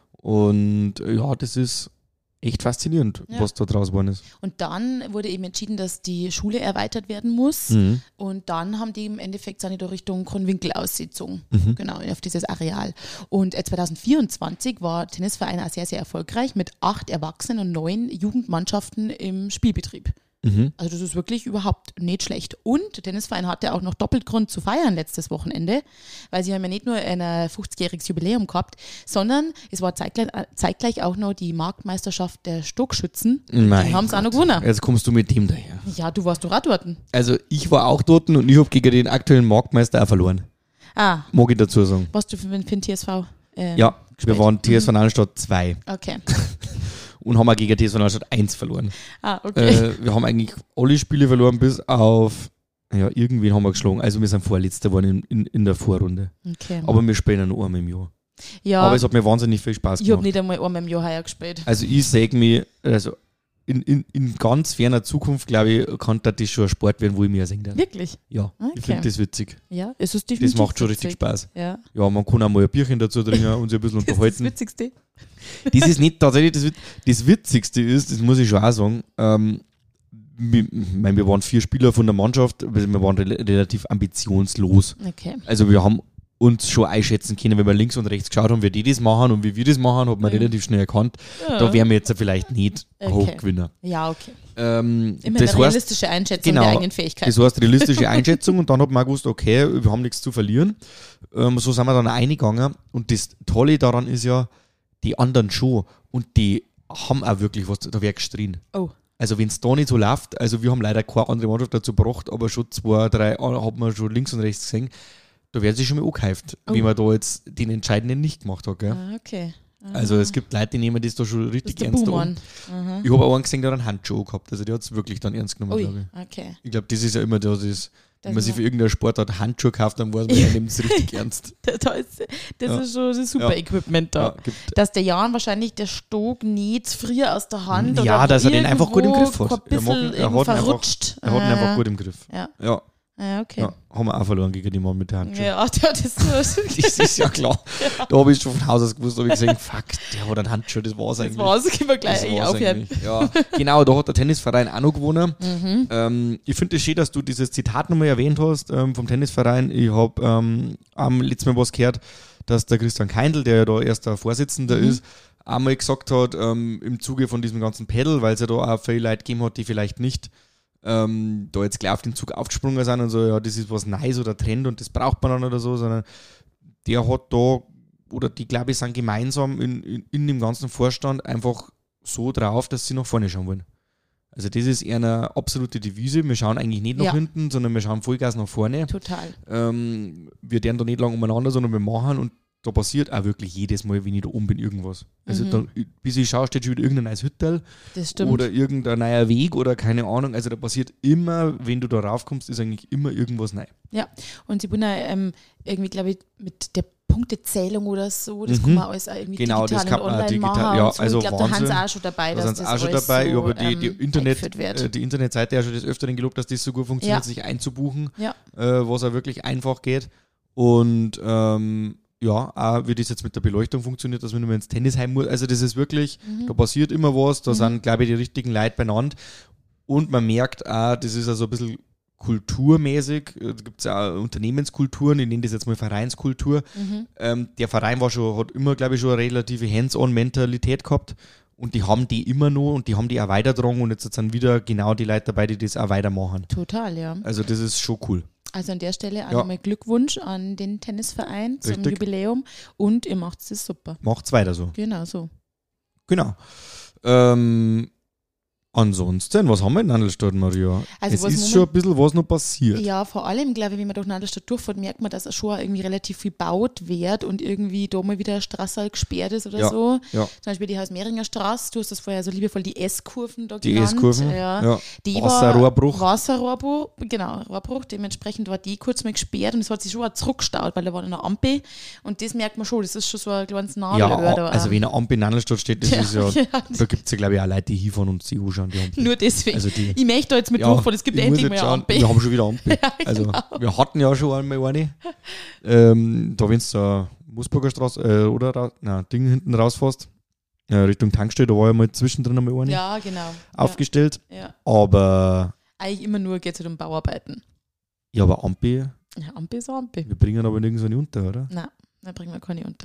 [SPEAKER 2] Und ja, das ist echt faszinierend,
[SPEAKER 3] Ja.
[SPEAKER 2] was da draus geworden ist.
[SPEAKER 3] Und dann wurde eben entschieden, dass die Schule erweitert werden muss.
[SPEAKER 2] Mhm.
[SPEAKER 3] Und dann haben die im Endeffekt sind die da Richtung Kronwinkel ausgezogen. Genau, auf dieses Areal. Und 2024 war Tennisverein auch sehr, sehr erfolgreich mit 8 Erwachsenen und 9 Jugendmannschaften im Spielbetrieb. Also das ist wirklich überhaupt nicht schlecht. Und der Tennisverein hatte auch noch doppelt Grund zu feiern letztes Wochenende, weil sie haben ja nicht nur ein 50-jähriges Jubiläum gehabt, sondern es war zeitgleich auch noch die Marktmeisterschaft der Stockschützen. Die haben es auch noch gewonnen.
[SPEAKER 2] Jetzt kommst du mit dem daher.
[SPEAKER 3] Ja, du warst doch auch dort.
[SPEAKER 2] Also ich war auch dort und ich habe gegen den aktuellen Marktmeister auch verloren. Mag ich dazu sagen.
[SPEAKER 3] Warst du für den TSV?
[SPEAKER 2] Ja, wir waren TSV Nadelstadt 2.
[SPEAKER 3] Okay.
[SPEAKER 2] Und haben auch gegen TSV Nadelstadt 1 verloren.
[SPEAKER 3] Okay.
[SPEAKER 2] Wir haben eigentlich alle Spiele verloren, bis auf, irgendwen haben wir geschlagen. Also wir sind Vorletzter geworden in der Vorrunde.
[SPEAKER 3] Okay.
[SPEAKER 2] Aber wir spielen ja nur einmal im Jahr.
[SPEAKER 3] Ja,
[SPEAKER 2] Aber es hat mir wahnsinnig viel Spaß
[SPEAKER 3] ich habe
[SPEAKER 2] gemacht.
[SPEAKER 3] nicht einmal einmal im Jahr heuer gespielt.
[SPEAKER 2] Also ich sage mir, also in ganz ferner Zukunft, glaube ich, kann das schon ein Sport werden, wo ich mich auch sehen darf.
[SPEAKER 3] Wirklich?
[SPEAKER 2] Ja,
[SPEAKER 3] Okay.
[SPEAKER 2] ich finde das witzig.
[SPEAKER 3] Ja, es ist definitiv
[SPEAKER 2] Das macht schon
[SPEAKER 3] witzig.
[SPEAKER 2] richtig Spaß.
[SPEAKER 3] Ja.
[SPEAKER 2] Ja, man kann auch mal ein Bierchen dazu trinken und sich ein bisschen
[SPEAKER 3] Das ist das
[SPEAKER 2] unterhalten.
[SPEAKER 3] Witzigste.
[SPEAKER 2] Das ist nicht tatsächlich das Witzigste ist, das muss ich schon auch sagen, wir waren 4 Spieler von der Mannschaft, wir waren relativ ambitionslos.
[SPEAKER 3] Okay.
[SPEAKER 2] Also wir haben uns schon einschätzen können, wenn wir links und rechts geschaut haben, wie die das machen und wie wir das machen, hat man relativ schnell erkannt.
[SPEAKER 3] Ja.
[SPEAKER 2] Da wären wir jetzt vielleicht nicht
[SPEAKER 3] Okay.
[SPEAKER 2] Hochgewinner.
[SPEAKER 3] Ja, okay.
[SPEAKER 2] Das
[SPEAKER 3] Immer eine
[SPEAKER 2] heißt,
[SPEAKER 3] realistische Einschätzung
[SPEAKER 2] genau,
[SPEAKER 3] der eigenen Fähigkeiten.
[SPEAKER 2] das heißt realistische Einschätzung und dann hat man auch gewusst, okay, wir haben nichts zu verlieren. So sind wir dann eingegangen und das Tolle daran ist ja, die anderen schon und die haben auch wirklich was, da wird gestrien.
[SPEAKER 3] Oh.
[SPEAKER 2] Also wenn es da nicht so läuft, also wir haben leider keine andere Mannschaft dazu gebracht, aber schon 2, 3 hat man schon links und rechts gesehen, da werden sie schon mal angeheift, wie man da jetzt den Entscheidenden nicht gemacht hat. Gell?
[SPEAKER 3] Okay.
[SPEAKER 2] Also es gibt Leute, die nehmen das da schon
[SPEAKER 3] Das
[SPEAKER 2] richtig
[SPEAKER 3] ist der
[SPEAKER 2] ernst an.
[SPEAKER 3] Buhmann.
[SPEAKER 2] Ich habe auch einen gesehen, der hat einen Handschuh gehabt, also der hat es wirklich dann ernst genommen,
[SPEAKER 3] Ui,
[SPEAKER 2] glaube ich.
[SPEAKER 3] okay.
[SPEAKER 2] Ich glaube, das ist ja immer das wenn man sich für
[SPEAKER 3] man-
[SPEAKER 2] irgendeinen Sportart Handschuhe kauft, dann weiß man, er nimmt es richtig ernst.
[SPEAKER 3] Das ist schon das super
[SPEAKER 2] Ja.
[SPEAKER 3] Equipment da.
[SPEAKER 2] Ja, gibt,
[SPEAKER 3] Dass der Jan wahrscheinlich der Stock nicht frier aus der Hand
[SPEAKER 2] Ja,
[SPEAKER 3] oder
[SPEAKER 2] dass er den einfach gut im
[SPEAKER 3] irgendwo
[SPEAKER 2] Griff hat.
[SPEAKER 3] Ein bisschen
[SPEAKER 2] Er hat ihn einfach-
[SPEAKER 3] verrutscht.
[SPEAKER 2] er hat ihn einfach gut im Griff.
[SPEAKER 3] Ja.
[SPEAKER 2] Ja,
[SPEAKER 3] Ja, okay.
[SPEAKER 2] ja, haben wir auch verloren gegen den Mann mit der Handschuhe.
[SPEAKER 3] Ja, das ist so.
[SPEAKER 2] Das ist ja klar. Da habe ich schon von Haus aus gewusst, habe ich gesehen, fuck, der hat einen Handschuh, das war's
[SPEAKER 3] Das
[SPEAKER 2] eigentlich.
[SPEAKER 3] war's, können wir gleich
[SPEAKER 2] Das
[SPEAKER 3] eigentlich
[SPEAKER 2] war's
[SPEAKER 3] aufhören.
[SPEAKER 2] eigentlich. Ja, genau, da hat der Tennisverein auch noch gewonnen. Ich finde es schön, dass du dieses Zitat nochmal erwähnt hast vom Tennisverein. Ich habe am letzten Mal was gehört, dass der Christian Keindl, der ja da erster Vorsitzender ist, einmal gesagt hat, im Zuge von diesem ganzen Pedal, weil es ja da auch viele Leute gegeben hat, die vielleicht nicht da jetzt gleich auf den Zug aufgesprungen sind und so, ja, das ist was Neues oder Trend und das braucht man dann oder so, sondern der hat da, oder die, glaube ich, sind gemeinsam in dem ganzen Vorstand einfach so drauf, dass sie nach vorne schauen wollen. Also das ist eher eine absolute Devise. Wir schauen eigentlich nicht nach
[SPEAKER 3] Ja.
[SPEAKER 2] hinten, sondern wir schauen Vollgas nach vorne.
[SPEAKER 3] Total.
[SPEAKER 2] Wir werden da nicht lang umeinander, sondern wir machen und da passiert auch wirklich jedes Mal, wenn ich da oben bin, irgendwas. Also dann, bis ich schaue, steht schon wieder irgendein neues Hüttel
[SPEAKER 3] Das stimmt.
[SPEAKER 2] oder irgendein neuer Weg oder keine Ahnung. Also da passiert immer, wenn du da raufkommst, ist eigentlich immer irgendwas neu.
[SPEAKER 3] Ja, und sie wurden irgendwie, glaube ich, mit der Punktezählung oder so, das kann man alles auch irgendwie
[SPEAKER 2] Genau, das
[SPEAKER 3] digital
[SPEAKER 2] kann
[SPEAKER 3] und
[SPEAKER 2] man
[SPEAKER 3] online
[SPEAKER 2] digital-
[SPEAKER 3] machen.
[SPEAKER 2] ja,
[SPEAKER 3] und so.
[SPEAKER 2] also
[SPEAKER 3] ich glaube, da haben sie
[SPEAKER 2] Wahnsinn.
[SPEAKER 3] auch schon dabei,
[SPEAKER 2] Da
[SPEAKER 3] dass
[SPEAKER 2] sind
[SPEAKER 3] das
[SPEAKER 2] auch schon
[SPEAKER 3] alles
[SPEAKER 2] dabei.
[SPEAKER 3] so,
[SPEAKER 2] Ich habe die
[SPEAKER 3] eingeführt wird.
[SPEAKER 2] die Internetseite ja schon des Öfteren gelobt, dass das so gut funktioniert,
[SPEAKER 3] Ja.
[SPEAKER 2] sich einzubuchen,
[SPEAKER 3] Ja.
[SPEAKER 2] was auch wirklich einfach geht. Und auch wie das jetzt mit der Beleuchtung funktioniert, dass man nicht mehr ins Tennisheim muss. Also das ist wirklich, da passiert immer was, da sind, glaube ich, die richtigen Leute beieinander. Und man merkt auch, das ist also ein bisschen kulturmäßig, da gibt es ja auch Unternehmenskulturen, ich nenne das jetzt mal Vereinskultur. Der Verein hat immer, glaube ich, schon eine relative Hands-on-Mentalität gehabt und die haben die immer noch und die haben die auch weitergetragen und jetzt sind wieder genau die Leute dabei, die das auch weitermachen.
[SPEAKER 3] Total, ja.
[SPEAKER 2] Also das ist schon cool.
[SPEAKER 3] Also an der Stelle auch
[SPEAKER 2] Ja.
[SPEAKER 3] nochmal Glückwunsch an den Tennisverein zum
[SPEAKER 2] Richtig.
[SPEAKER 3] Jubiläum und ihr macht es super.
[SPEAKER 2] Macht's weiter so.
[SPEAKER 3] Genau so.
[SPEAKER 2] Genau. Ansonsten, was haben wir in Nadelstadt, Maria?
[SPEAKER 3] Also
[SPEAKER 2] es
[SPEAKER 3] was
[SPEAKER 2] ist schon ein bisschen was noch passiert.
[SPEAKER 3] Ja, vor allem, glaube ich, wenn man durch Nadelstadt durchfährt, merkt man, dass schon irgendwie relativ viel baut wird und irgendwie da mal wieder eine Straße gesperrt ist oder
[SPEAKER 2] Ja,
[SPEAKER 3] so.
[SPEAKER 2] ja.
[SPEAKER 3] Zum Beispiel die Hausmehringer Straße, du hast das vorher so liebevoll die S-Kurven da
[SPEAKER 2] Die
[SPEAKER 3] genannt.
[SPEAKER 2] S-Kurven,
[SPEAKER 3] Ja.
[SPEAKER 2] ja.
[SPEAKER 3] Die
[SPEAKER 2] Wasserrohrbruch.
[SPEAKER 3] Wasserrohrbruch, genau, Rohrbruch. Dementsprechend war die kurz mal gesperrt und es hat sich schon auch zurückgestaut, weil da war eine Ampel und das merkt man schon, das ist schon so ein kleines Nadelöhr da.
[SPEAKER 2] also wenn eine Ampel in Nadelstadt steht, das
[SPEAKER 3] Ja,
[SPEAKER 2] ist ja,
[SPEAKER 3] ja.
[SPEAKER 2] da gibt es ja, glaube ich, auch Leute, die hinfahren und sich anschauen, die Ampel.
[SPEAKER 3] Nur deswegen.
[SPEAKER 2] Also die-
[SPEAKER 3] ich möchte da jetzt mit durchfahren, es gibt
[SPEAKER 2] ich
[SPEAKER 3] endlich
[SPEAKER 2] muss
[SPEAKER 3] mal
[SPEAKER 2] jetzt
[SPEAKER 3] eine
[SPEAKER 2] schauen,
[SPEAKER 3] Ampel.
[SPEAKER 2] wir haben schon wieder Ampel.
[SPEAKER 3] Ja,
[SPEAKER 2] Also
[SPEAKER 3] genau.
[SPEAKER 2] wir hatten ja schon einmal eine. Da wenn du Musburger Straße Ding hinten rausfährst, Richtung Tankstelle, da war ja mal zwischendrin einmal eine
[SPEAKER 3] Ja, genau.
[SPEAKER 2] aufgestellt.
[SPEAKER 3] Ja.
[SPEAKER 2] Aber
[SPEAKER 3] Eigentlich immer nur geht es halt um Bauarbeiten.
[SPEAKER 2] ja, aber Ampel,
[SPEAKER 3] Ja, Ampel ist eine Ampel.
[SPEAKER 2] wir bringen aber nirgends eine unter, oder?
[SPEAKER 3] Nein, da bringen wir keine unter.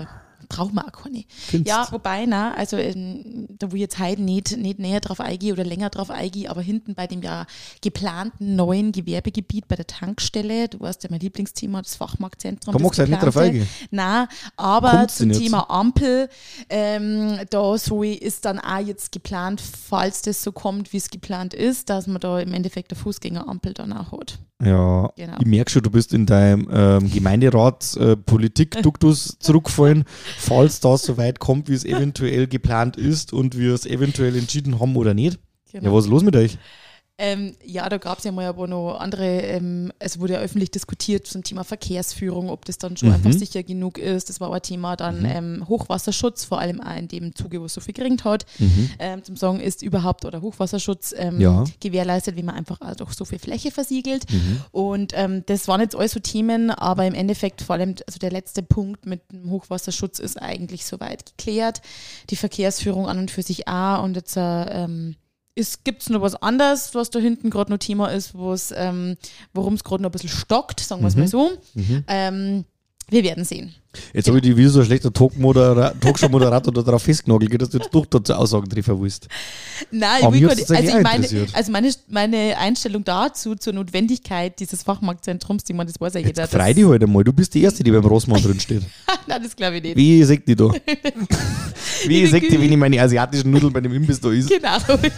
[SPEAKER 3] brauchen wir auch keine.
[SPEAKER 2] Findest?
[SPEAKER 3] Ja, wobei, also da wo ich jetzt heute nicht näher drauf eingehe oder länger drauf eingehe, aber hinten bei dem ja geplanten neuen Gewerbegebiet bei der Tankstelle, du weißt ja mein Lieblingsthema, das Fachmarktzentrum.
[SPEAKER 2] Da magst du halt nicht drauf eingehen.
[SPEAKER 3] Nein, aber
[SPEAKER 2] Kommt's
[SPEAKER 3] zum
[SPEAKER 2] denn jetzt?
[SPEAKER 3] Thema Ampel, da ist dann auch jetzt geplant, falls das so kommt, wie es geplant ist, dass man da im Endeffekt eine Fußgängerampel dann auch hat.
[SPEAKER 2] Ja,
[SPEAKER 3] Genau.
[SPEAKER 2] ich merke schon, du bist in deinem Gemeinderat-Politik-Duktus zurückgefallen, falls das so weit kommt, wie es eventuell geplant ist und wir es eventuell entschieden haben oder nicht.
[SPEAKER 3] Genau.
[SPEAKER 2] Ja, was ist los mit euch?
[SPEAKER 3] Ja, da gab es ja mal aber noch andere, es wurde ja öffentlich diskutiert zum Thema Verkehrsführung, ob das dann schon einfach sicher genug ist. Das war auch ein Thema. Dann Hochwasserschutz, vor allem auch in dem Zuge, wo es so viel geregnet hat. Zum Sagen ist überhaupt oder Hochwasserschutz
[SPEAKER 2] Ja.
[SPEAKER 3] gewährleistet, wie man einfach auch doch so viel Fläche versiegelt. Und das waren jetzt alles so Themen, aber im Endeffekt vor allem, also der letzte Punkt mit dem Hochwasserschutz ist eigentlich soweit geklärt. Die Verkehrsführung an und für sich auch und jetzt gibt es noch was anderes, was da hinten gerade noch Thema ist, worum es gerade noch ein bisschen stockt, sagen wir es mal so. Wir werden sehen.
[SPEAKER 2] Jetzt habe ich dich wie so ein schlechter Talkshow-Moderator darauf festgenagelt, dass du jetzt doch dazu Aussagen treffen willst.
[SPEAKER 3] Nein,
[SPEAKER 2] Aber
[SPEAKER 3] ich
[SPEAKER 2] mich
[SPEAKER 3] will
[SPEAKER 2] hat's
[SPEAKER 3] gar
[SPEAKER 2] jetzt
[SPEAKER 3] nicht,
[SPEAKER 2] eigentlich
[SPEAKER 3] meine Einstellung dazu, zur Notwendigkeit dieses Fachmarktzentrums, die man, das weiß ja jeder.
[SPEAKER 2] Jetzt freu dich halt einmal, du bist die Erste, die beim Rossmann drin steht.
[SPEAKER 3] Nein, das glaube ich nicht.
[SPEAKER 2] Wie sagt die da? Wie sagt die, wenn ich meine asiatischen Nudeln bei dem Imbiss da ist?
[SPEAKER 3] Genau.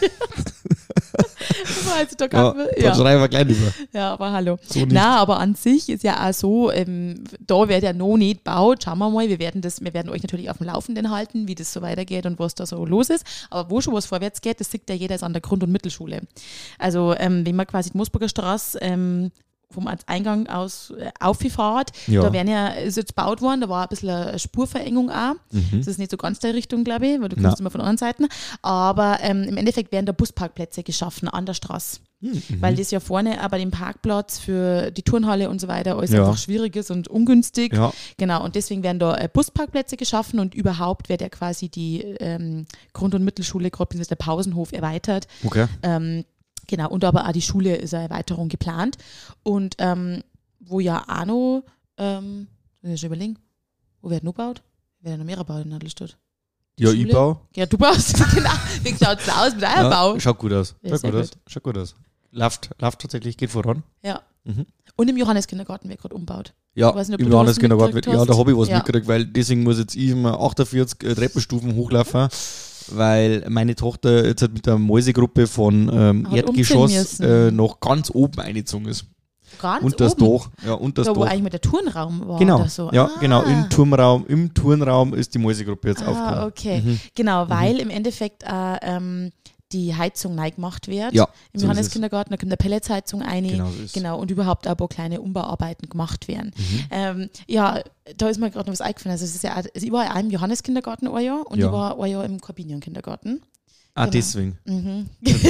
[SPEAKER 3] Also, da kann man,
[SPEAKER 2] Dann schreiben wir gleich lieber.
[SPEAKER 3] Ja, aber hallo.
[SPEAKER 2] So nicht.
[SPEAKER 3] Nein, aber an sich ist ja auch so, da wird ja noch nicht gebaut. Schauen wir mal, wir werden euch natürlich auf dem Laufenden halten, wie das so weitergeht und was da so los ist. Aber wo schon was vorwärts geht, das sieht ja jeder jetzt an der Grund- und Mittelschule. Also wenn man quasi die Moosburger Straße vom Eingang aus auffahrt,
[SPEAKER 2] Ja.
[SPEAKER 3] ist jetzt gebaut worden, da war ein bisschen eine Spurverengung auch. Das ist nicht so ganz der Richtung, glaube ich, weil du
[SPEAKER 2] Na.
[SPEAKER 3] kommst immer von anderen Seiten. Aber im Endeffekt werden da Busparkplätze geschaffen an der Straße. Weil das ja vorne auch bei dem Parkplatz für die Turnhalle und so weiter alles
[SPEAKER 2] Ja.
[SPEAKER 3] einfach schwierig ist und ungünstig.
[SPEAKER 2] Ja.
[SPEAKER 3] Genau, und deswegen werden da Busparkplätze geschaffen und überhaupt wird ja quasi die Grund- und Mittelschule, gerade bis der Pausenhof erweitert.
[SPEAKER 2] Okay.
[SPEAKER 3] Genau, und aber auch die Schule ist eine Erweiterung geplant. Und wo ja auch noch, muss ich schon überlegen, wo wird noch gebaut? Wird ja noch mehr gebaut in Nadelstadt?
[SPEAKER 2] Ja,
[SPEAKER 3] Schule?
[SPEAKER 2] ich baue.
[SPEAKER 3] Ja, du baust, genau. Wie schaut es aus mit eurem Bau?
[SPEAKER 2] Schaut gut aus.
[SPEAKER 3] Ja, sehr
[SPEAKER 2] Schaut gut aus. Läuft tatsächlich, geht voran.
[SPEAKER 3] Ja.
[SPEAKER 2] Mhm.
[SPEAKER 3] Und im Johanneskindergarten wird gerade umbaut.
[SPEAKER 2] Ja,
[SPEAKER 3] Ich weiß nicht, ob
[SPEAKER 2] im
[SPEAKER 3] du da was
[SPEAKER 2] Johanneskindergarten.
[SPEAKER 3] mitgekriegt
[SPEAKER 2] Ja, da
[SPEAKER 3] hast.
[SPEAKER 2] habe ich was
[SPEAKER 3] Ja.
[SPEAKER 2] mitgekriegt, weil deswegen muss jetzt ich immer 48 Treppenstufen hochlaufen, weil meine Tochter jetzt halt mit der Mäusegruppe von
[SPEAKER 3] Hat
[SPEAKER 2] Erdgeschoss
[SPEAKER 3] umziehen müssen.
[SPEAKER 2] noch ganz oben eingezogen ist.
[SPEAKER 3] Ganz
[SPEAKER 2] Und das
[SPEAKER 3] oben.
[SPEAKER 2] Dach. Ja, und das
[SPEAKER 3] Da, wo
[SPEAKER 2] Dach.
[SPEAKER 3] eigentlich mit der Turnraum war
[SPEAKER 2] Genau,
[SPEAKER 3] oder so.
[SPEAKER 2] ja,
[SPEAKER 3] Ah.
[SPEAKER 2] genau. Im Turnraum ist die Mäusegruppe jetzt aufgekommen.
[SPEAKER 3] Okay. Genau, weil im Endeffekt die Heizung neu gemacht wird.
[SPEAKER 2] Ja,
[SPEAKER 3] Im
[SPEAKER 2] so ist
[SPEAKER 3] Johanneskindergarten, da kommt eine Pelletsheizung rein.
[SPEAKER 2] Genau so ist es.
[SPEAKER 3] Genau, und überhaupt auch ein paar kleine Umbauarbeiten gemacht werden.
[SPEAKER 2] Mhm.
[SPEAKER 3] Ja, da ist mir gerade noch was eingefallen. Also, es ist ja, also ich war ja auch im Johanneskindergarten ein Jahr und
[SPEAKER 2] Ja.
[SPEAKER 3] ich war ein Jahr im Corbinian-Kindergarten.
[SPEAKER 2] Ah,
[SPEAKER 3] Genau.
[SPEAKER 2] deswegen.
[SPEAKER 3] Mhm.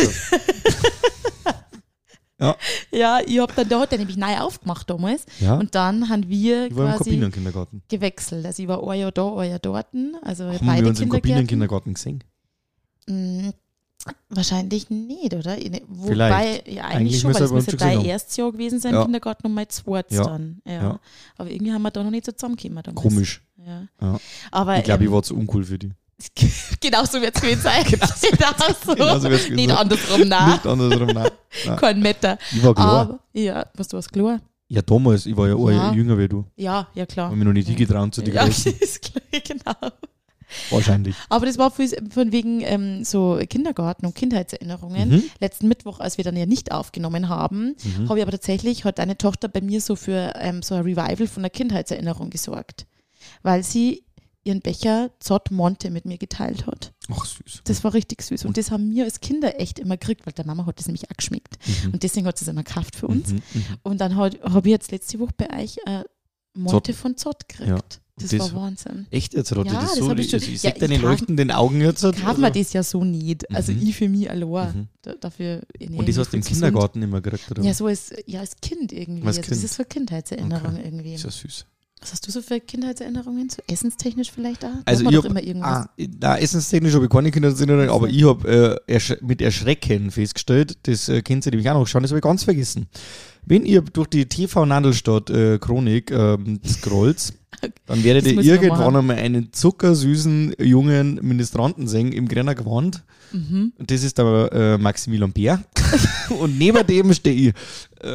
[SPEAKER 2] Ja,
[SPEAKER 3] Ja, da hat der nämlich neu aufgemacht damals.
[SPEAKER 2] ja.
[SPEAKER 3] Und dann haben wir
[SPEAKER 2] Ich war im
[SPEAKER 3] quasi
[SPEAKER 2] Kabinenkindergarten.
[SPEAKER 3] gewechselt. Also ich war ein Jahr da, ein Jahr dort. Also
[SPEAKER 2] Haben
[SPEAKER 3] beide
[SPEAKER 2] wir uns im
[SPEAKER 3] Kindergärten.
[SPEAKER 2] Kabinenkindergarten gesehen?
[SPEAKER 3] Wahrscheinlich nicht, oder? Wobei,
[SPEAKER 2] Vielleicht.
[SPEAKER 3] ja,
[SPEAKER 2] Eigentlich
[SPEAKER 3] eigentlich schon, weil
[SPEAKER 2] müsste
[SPEAKER 3] es
[SPEAKER 2] er bei uns
[SPEAKER 3] müsste
[SPEAKER 2] schon
[SPEAKER 3] dein
[SPEAKER 2] gesehen haben.
[SPEAKER 3] erstes Jahr gewesen sein,
[SPEAKER 2] Ja.
[SPEAKER 3] im Kindergarten und mein zweites
[SPEAKER 2] Ja.
[SPEAKER 3] dann. Ja.
[SPEAKER 2] Ja.
[SPEAKER 3] Aber irgendwie haben wir da noch nicht so zusammengekommen. damals.
[SPEAKER 2] Komisch.
[SPEAKER 3] Ja.
[SPEAKER 2] Ja.
[SPEAKER 3] Aber
[SPEAKER 2] Ich glaube, ich war zu uncool für die.
[SPEAKER 3] genau so wird es gewesen sein. Genau so.
[SPEAKER 2] Genau so wird's gewesen
[SPEAKER 3] Nicht
[SPEAKER 2] sein.
[SPEAKER 3] andersrum, nein.
[SPEAKER 2] Nicht andersrum, nein. Nein.
[SPEAKER 3] Kein Meter.
[SPEAKER 2] Ich war klar.
[SPEAKER 3] Aber, ja, was du hast klar?
[SPEAKER 2] Ja, damals, ich war ja ein
[SPEAKER 3] Ja.
[SPEAKER 2] Jahr jünger wie du.
[SPEAKER 3] Ja, klar.
[SPEAKER 2] Haben mich noch nicht hingetraut zu den
[SPEAKER 3] Ja,
[SPEAKER 2] Großen.
[SPEAKER 3] ist klar, genau.
[SPEAKER 2] Wahrscheinlich.
[SPEAKER 3] Aber das war von wegen so Kindergarten und Kindheitserinnerungen.
[SPEAKER 2] Mhm.
[SPEAKER 3] Letzten Mittwoch, als wir dann ja nicht aufgenommen haben, habe ich aber tatsächlich, hat deine Tochter bei mir so für so ein Revival von der Kindheitserinnerung gesorgt. Weil sie ihren Becher Zott Monte mit mir geteilt hat.
[SPEAKER 2] Ach, süß.
[SPEAKER 3] Das war richtig süß. Und das haben wir als Kinder echt immer gekriegt, weil der Mama hat das nämlich auch geschmeckt. Und deswegen hat sie es immer gekauft für uns.
[SPEAKER 2] Mhm.
[SPEAKER 3] Und dann habe ich jetzt letzte Woche bei euch Monte von Zott gekriegt.
[SPEAKER 2] Ja.
[SPEAKER 3] Das,
[SPEAKER 2] Das-
[SPEAKER 3] war Wahnsinn.
[SPEAKER 2] Echt jetzt? Oder
[SPEAKER 3] Ja,
[SPEAKER 2] das
[SPEAKER 3] das
[SPEAKER 2] so?
[SPEAKER 3] hab ich schon-
[SPEAKER 2] Ich
[SPEAKER 3] ja,
[SPEAKER 2] sehe deine
[SPEAKER 3] ich kauf-
[SPEAKER 2] Leuchten in den Augen jetzt.
[SPEAKER 3] Kaufen wir das ja so nicht. Also
[SPEAKER 2] Mhm.
[SPEAKER 3] ich für mich allein.
[SPEAKER 2] Mhm.
[SPEAKER 3] Dafür,
[SPEAKER 2] Und das hast du im Kindergarten immer gekriegt, oder?
[SPEAKER 3] Ja, so als Kind irgendwie.
[SPEAKER 2] Als
[SPEAKER 3] Also
[SPEAKER 2] Kind.
[SPEAKER 3] das ist so Kindheitserinnerung irgendwie.
[SPEAKER 2] Ist ja süß.
[SPEAKER 3] Was hast du so für Kindheitserinnerungen? So essenstechnisch vielleicht auch? Da
[SPEAKER 2] Also
[SPEAKER 3] hat man
[SPEAKER 2] ich
[SPEAKER 3] doch immer irgendwas.
[SPEAKER 2] essenstechnisch habe ich keine Kindererinnerungen, aber ich habe mit Erschrecken festgestellt, das kennt ihr nämlich auch noch schon, das habe ich ganz vergessen. Wenn ihr durch die TV Nadelstadt Chronik scrollt, Dann werdet
[SPEAKER 3] Das
[SPEAKER 2] ihr
[SPEAKER 3] muss ich noch
[SPEAKER 2] irgendwann
[SPEAKER 3] machen.
[SPEAKER 2] einmal einen zuckersüßen jungen Ministranten sehen im grünen Gewand. Und das ist der Maximilian Bär. Und neben dem stehe ich.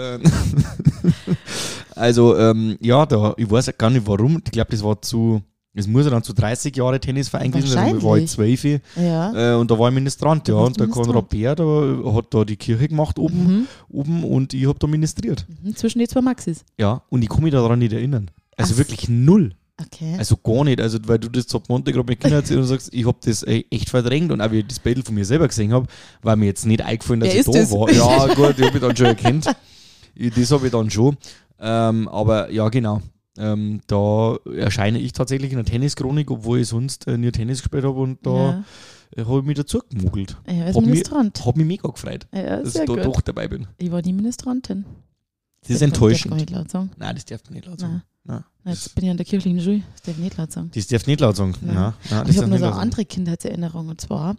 [SPEAKER 2] Also, ja, ich weiß gar nicht warum. Ich glaube, das muss ja dann zu 30 Jahre Tennisverein gewesen sein. Da war ich 12.
[SPEAKER 3] Ja.
[SPEAKER 2] Und da war ich Ministrant, ja.
[SPEAKER 3] warst
[SPEAKER 2] Und der Konrad Bär, der hat da die Kirche gemacht oben und ich habe da ministriert.
[SPEAKER 3] Zwischen die zwei Maxis.
[SPEAKER 2] Ja, und ich kann mich daran nicht erinnern. Also
[SPEAKER 3] Ach.
[SPEAKER 2] wirklich null.
[SPEAKER 3] Okay.
[SPEAKER 2] Also gar nicht. Also, weil du das zum Montag gerade mit Kindern erzählst und sagst, ich habe das echt verdrängt und auch wie ich das Bild von mir selber gesehen habe, war mir jetzt nicht eingefallen, dass
[SPEAKER 3] Wer
[SPEAKER 2] ich da
[SPEAKER 3] ist das?
[SPEAKER 2] war. Ja, gut, ich habe mich dann schon erkannt. Das habe ich dann schon. Aber ja, genau. Da erscheine ich tatsächlich in der Tennischronik, obwohl ich sonst nie Tennis gespielt habe und da habe ich mich dazu gemogelt.
[SPEAKER 3] Ja, als
[SPEAKER 2] Hab
[SPEAKER 3] Ministrant.
[SPEAKER 2] mich mega gefreut,
[SPEAKER 3] Ja,
[SPEAKER 2] dass
[SPEAKER 3] sehr
[SPEAKER 2] ich da
[SPEAKER 3] gut.
[SPEAKER 2] doch dabei bin.
[SPEAKER 3] Ich war nie Ministrantin.
[SPEAKER 2] Das ist
[SPEAKER 3] Darf ich
[SPEAKER 2] enttäuschend.
[SPEAKER 3] gar nicht laut sagen.
[SPEAKER 2] Nein, das darf man nicht laut sagen. Nein.
[SPEAKER 3] Jetzt bin ich an der kirchlichen Schule. Das darf ich nicht laut sagen.
[SPEAKER 2] Das darf nicht laut sagen.
[SPEAKER 3] Nein.
[SPEAKER 2] Nein,
[SPEAKER 3] Aber
[SPEAKER 2] das
[SPEAKER 3] ich
[SPEAKER 2] darf
[SPEAKER 3] habe noch
[SPEAKER 2] nicht
[SPEAKER 3] so
[SPEAKER 2] laut
[SPEAKER 3] eine
[SPEAKER 2] sagen.
[SPEAKER 3] andere Kindheitserinnerung und zwar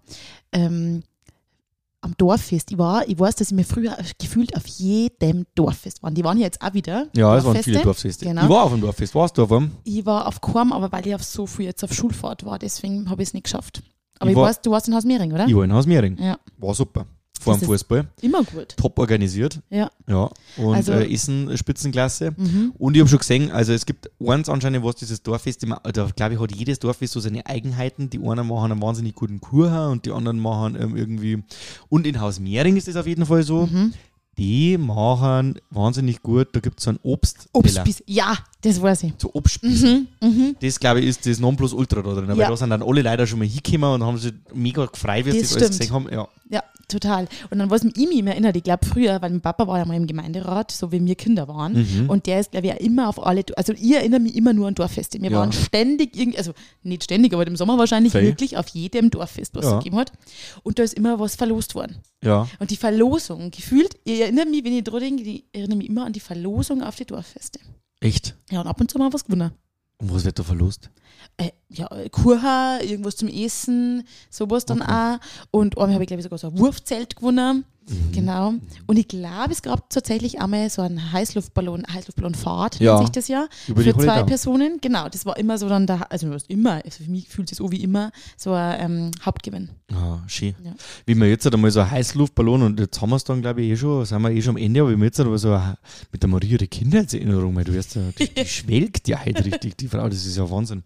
[SPEAKER 3] am Dorffest. Ich weiß, dass ich mir früher gefühlt auf jedem Dorffest waren. Die waren ja jetzt auch wieder.
[SPEAKER 2] Ja, es waren
[SPEAKER 3] Dorffeste.
[SPEAKER 2] viele Dorffeste.
[SPEAKER 3] Genau.
[SPEAKER 2] Ich war auf dem Dorffest. Warst du auf einem?
[SPEAKER 3] Ich war auf keinem, aber weil ich auf so viel jetzt auf Schulfahrt war, deswegen habe ich es nicht geschafft. Aber
[SPEAKER 2] Ich
[SPEAKER 3] ich
[SPEAKER 2] war-
[SPEAKER 3] weiß, du warst in Hausmehring, oder?
[SPEAKER 2] Ich war in Hausmehring.
[SPEAKER 3] Ja.
[SPEAKER 2] War super. Vor dem
[SPEAKER 3] Das ist-
[SPEAKER 2] Fußball.
[SPEAKER 3] Immer gut.
[SPEAKER 2] Top organisiert.
[SPEAKER 3] Ja.
[SPEAKER 2] Ja. Und
[SPEAKER 3] Also-
[SPEAKER 2] Essen Spitzenklasse.
[SPEAKER 3] Mhm.
[SPEAKER 2] Und ich habe schon gesehen, also es gibt eins anscheinend, was dieses Dorffest immer, da glaube ich, hat jedes Dorffest so seine Eigenheiten. Die einen machen einen wahnsinnig guten Kuchen und die anderen machen irgendwie. Und in Hausmehring ist das auf jeden Fall so.
[SPEAKER 3] Mhm.
[SPEAKER 2] Die machen wahnsinnig gut. Da gibt es so ein Obst.
[SPEAKER 3] Obstbiss. Ja, das weiß ich.
[SPEAKER 2] So Obstspieße.
[SPEAKER 3] Mhm.
[SPEAKER 2] Das, glaube ich, ist das Nonplusultra da drin. Weil
[SPEAKER 3] Ja.
[SPEAKER 2] da sind dann alle leider schon mal hingekommen und haben sich mega gefreut, wie sie
[SPEAKER 3] Das
[SPEAKER 2] das alles
[SPEAKER 3] stimmt.
[SPEAKER 2] gesehen haben. Ja.
[SPEAKER 3] Ja, total. Und dann, was mich immer erinnert, ich glaube früher, weil mein Papa war ja mal im Gemeinderat, so wie wir Kinder waren.
[SPEAKER 2] Mhm.
[SPEAKER 3] Und der ist, glaube ich, auch immer auf alle, also ich erinnere mich immer nur an Dorffeste. Wir
[SPEAKER 2] Ja.
[SPEAKER 3] waren ständig, also nicht ständig, aber im Sommer wahrscheinlich
[SPEAKER 2] Voll.
[SPEAKER 3] wirklich auf jedem Dorffest, was es
[SPEAKER 2] Ja.
[SPEAKER 3] gegeben hat. Und da ist immer was verlost worden.
[SPEAKER 2] Ja.
[SPEAKER 3] Und die Verlosung, gefühlt, ich erinnere mich, wenn ich dran denke, ich erinnere mich immer an die Verlosung auf die Dorffeste.
[SPEAKER 2] Echt?
[SPEAKER 3] Ja, und ab und zu mal was gewonnen.
[SPEAKER 2] Und was wird da verlost?
[SPEAKER 3] Kuchen, irgendwas zum Essen, sowas dann auch. Und einmal habe ich, glaube ich, sogar so ein Wurfzelt gewonnen. Genau. Und ich glaube, es gab tatsächlich einmal so einen Heißluftballonfahrt,
[SPEAKER 2] Ja.
[SPEAKER 3] nennt sich das ja,
[SPEAKER 2] Über die
[SPEAKER 3] für 2
[SPEAKER 2] Holiday.
[SPEAKER 3] Personen. Genau, das war immer so dann, also was immer, also für mich fühlt es so wie immer, so ein Hauptgewinn.
[SPEAKER 2] Ah, schön.
[SPEAKER 3] Ja.
[SPEAKER 2] Wie wir jetzt halt einmal so ein Heißluftballon und jetzt haben wir es dann, glaube ich, sind wir schon am Ende, aber wie wir jetzt halt aber so mit der Maria die Kindheitserinnerung, weil du weißt ja, die schwelgt ja heute richtig, die Frau, das ist ja Wahnsinn.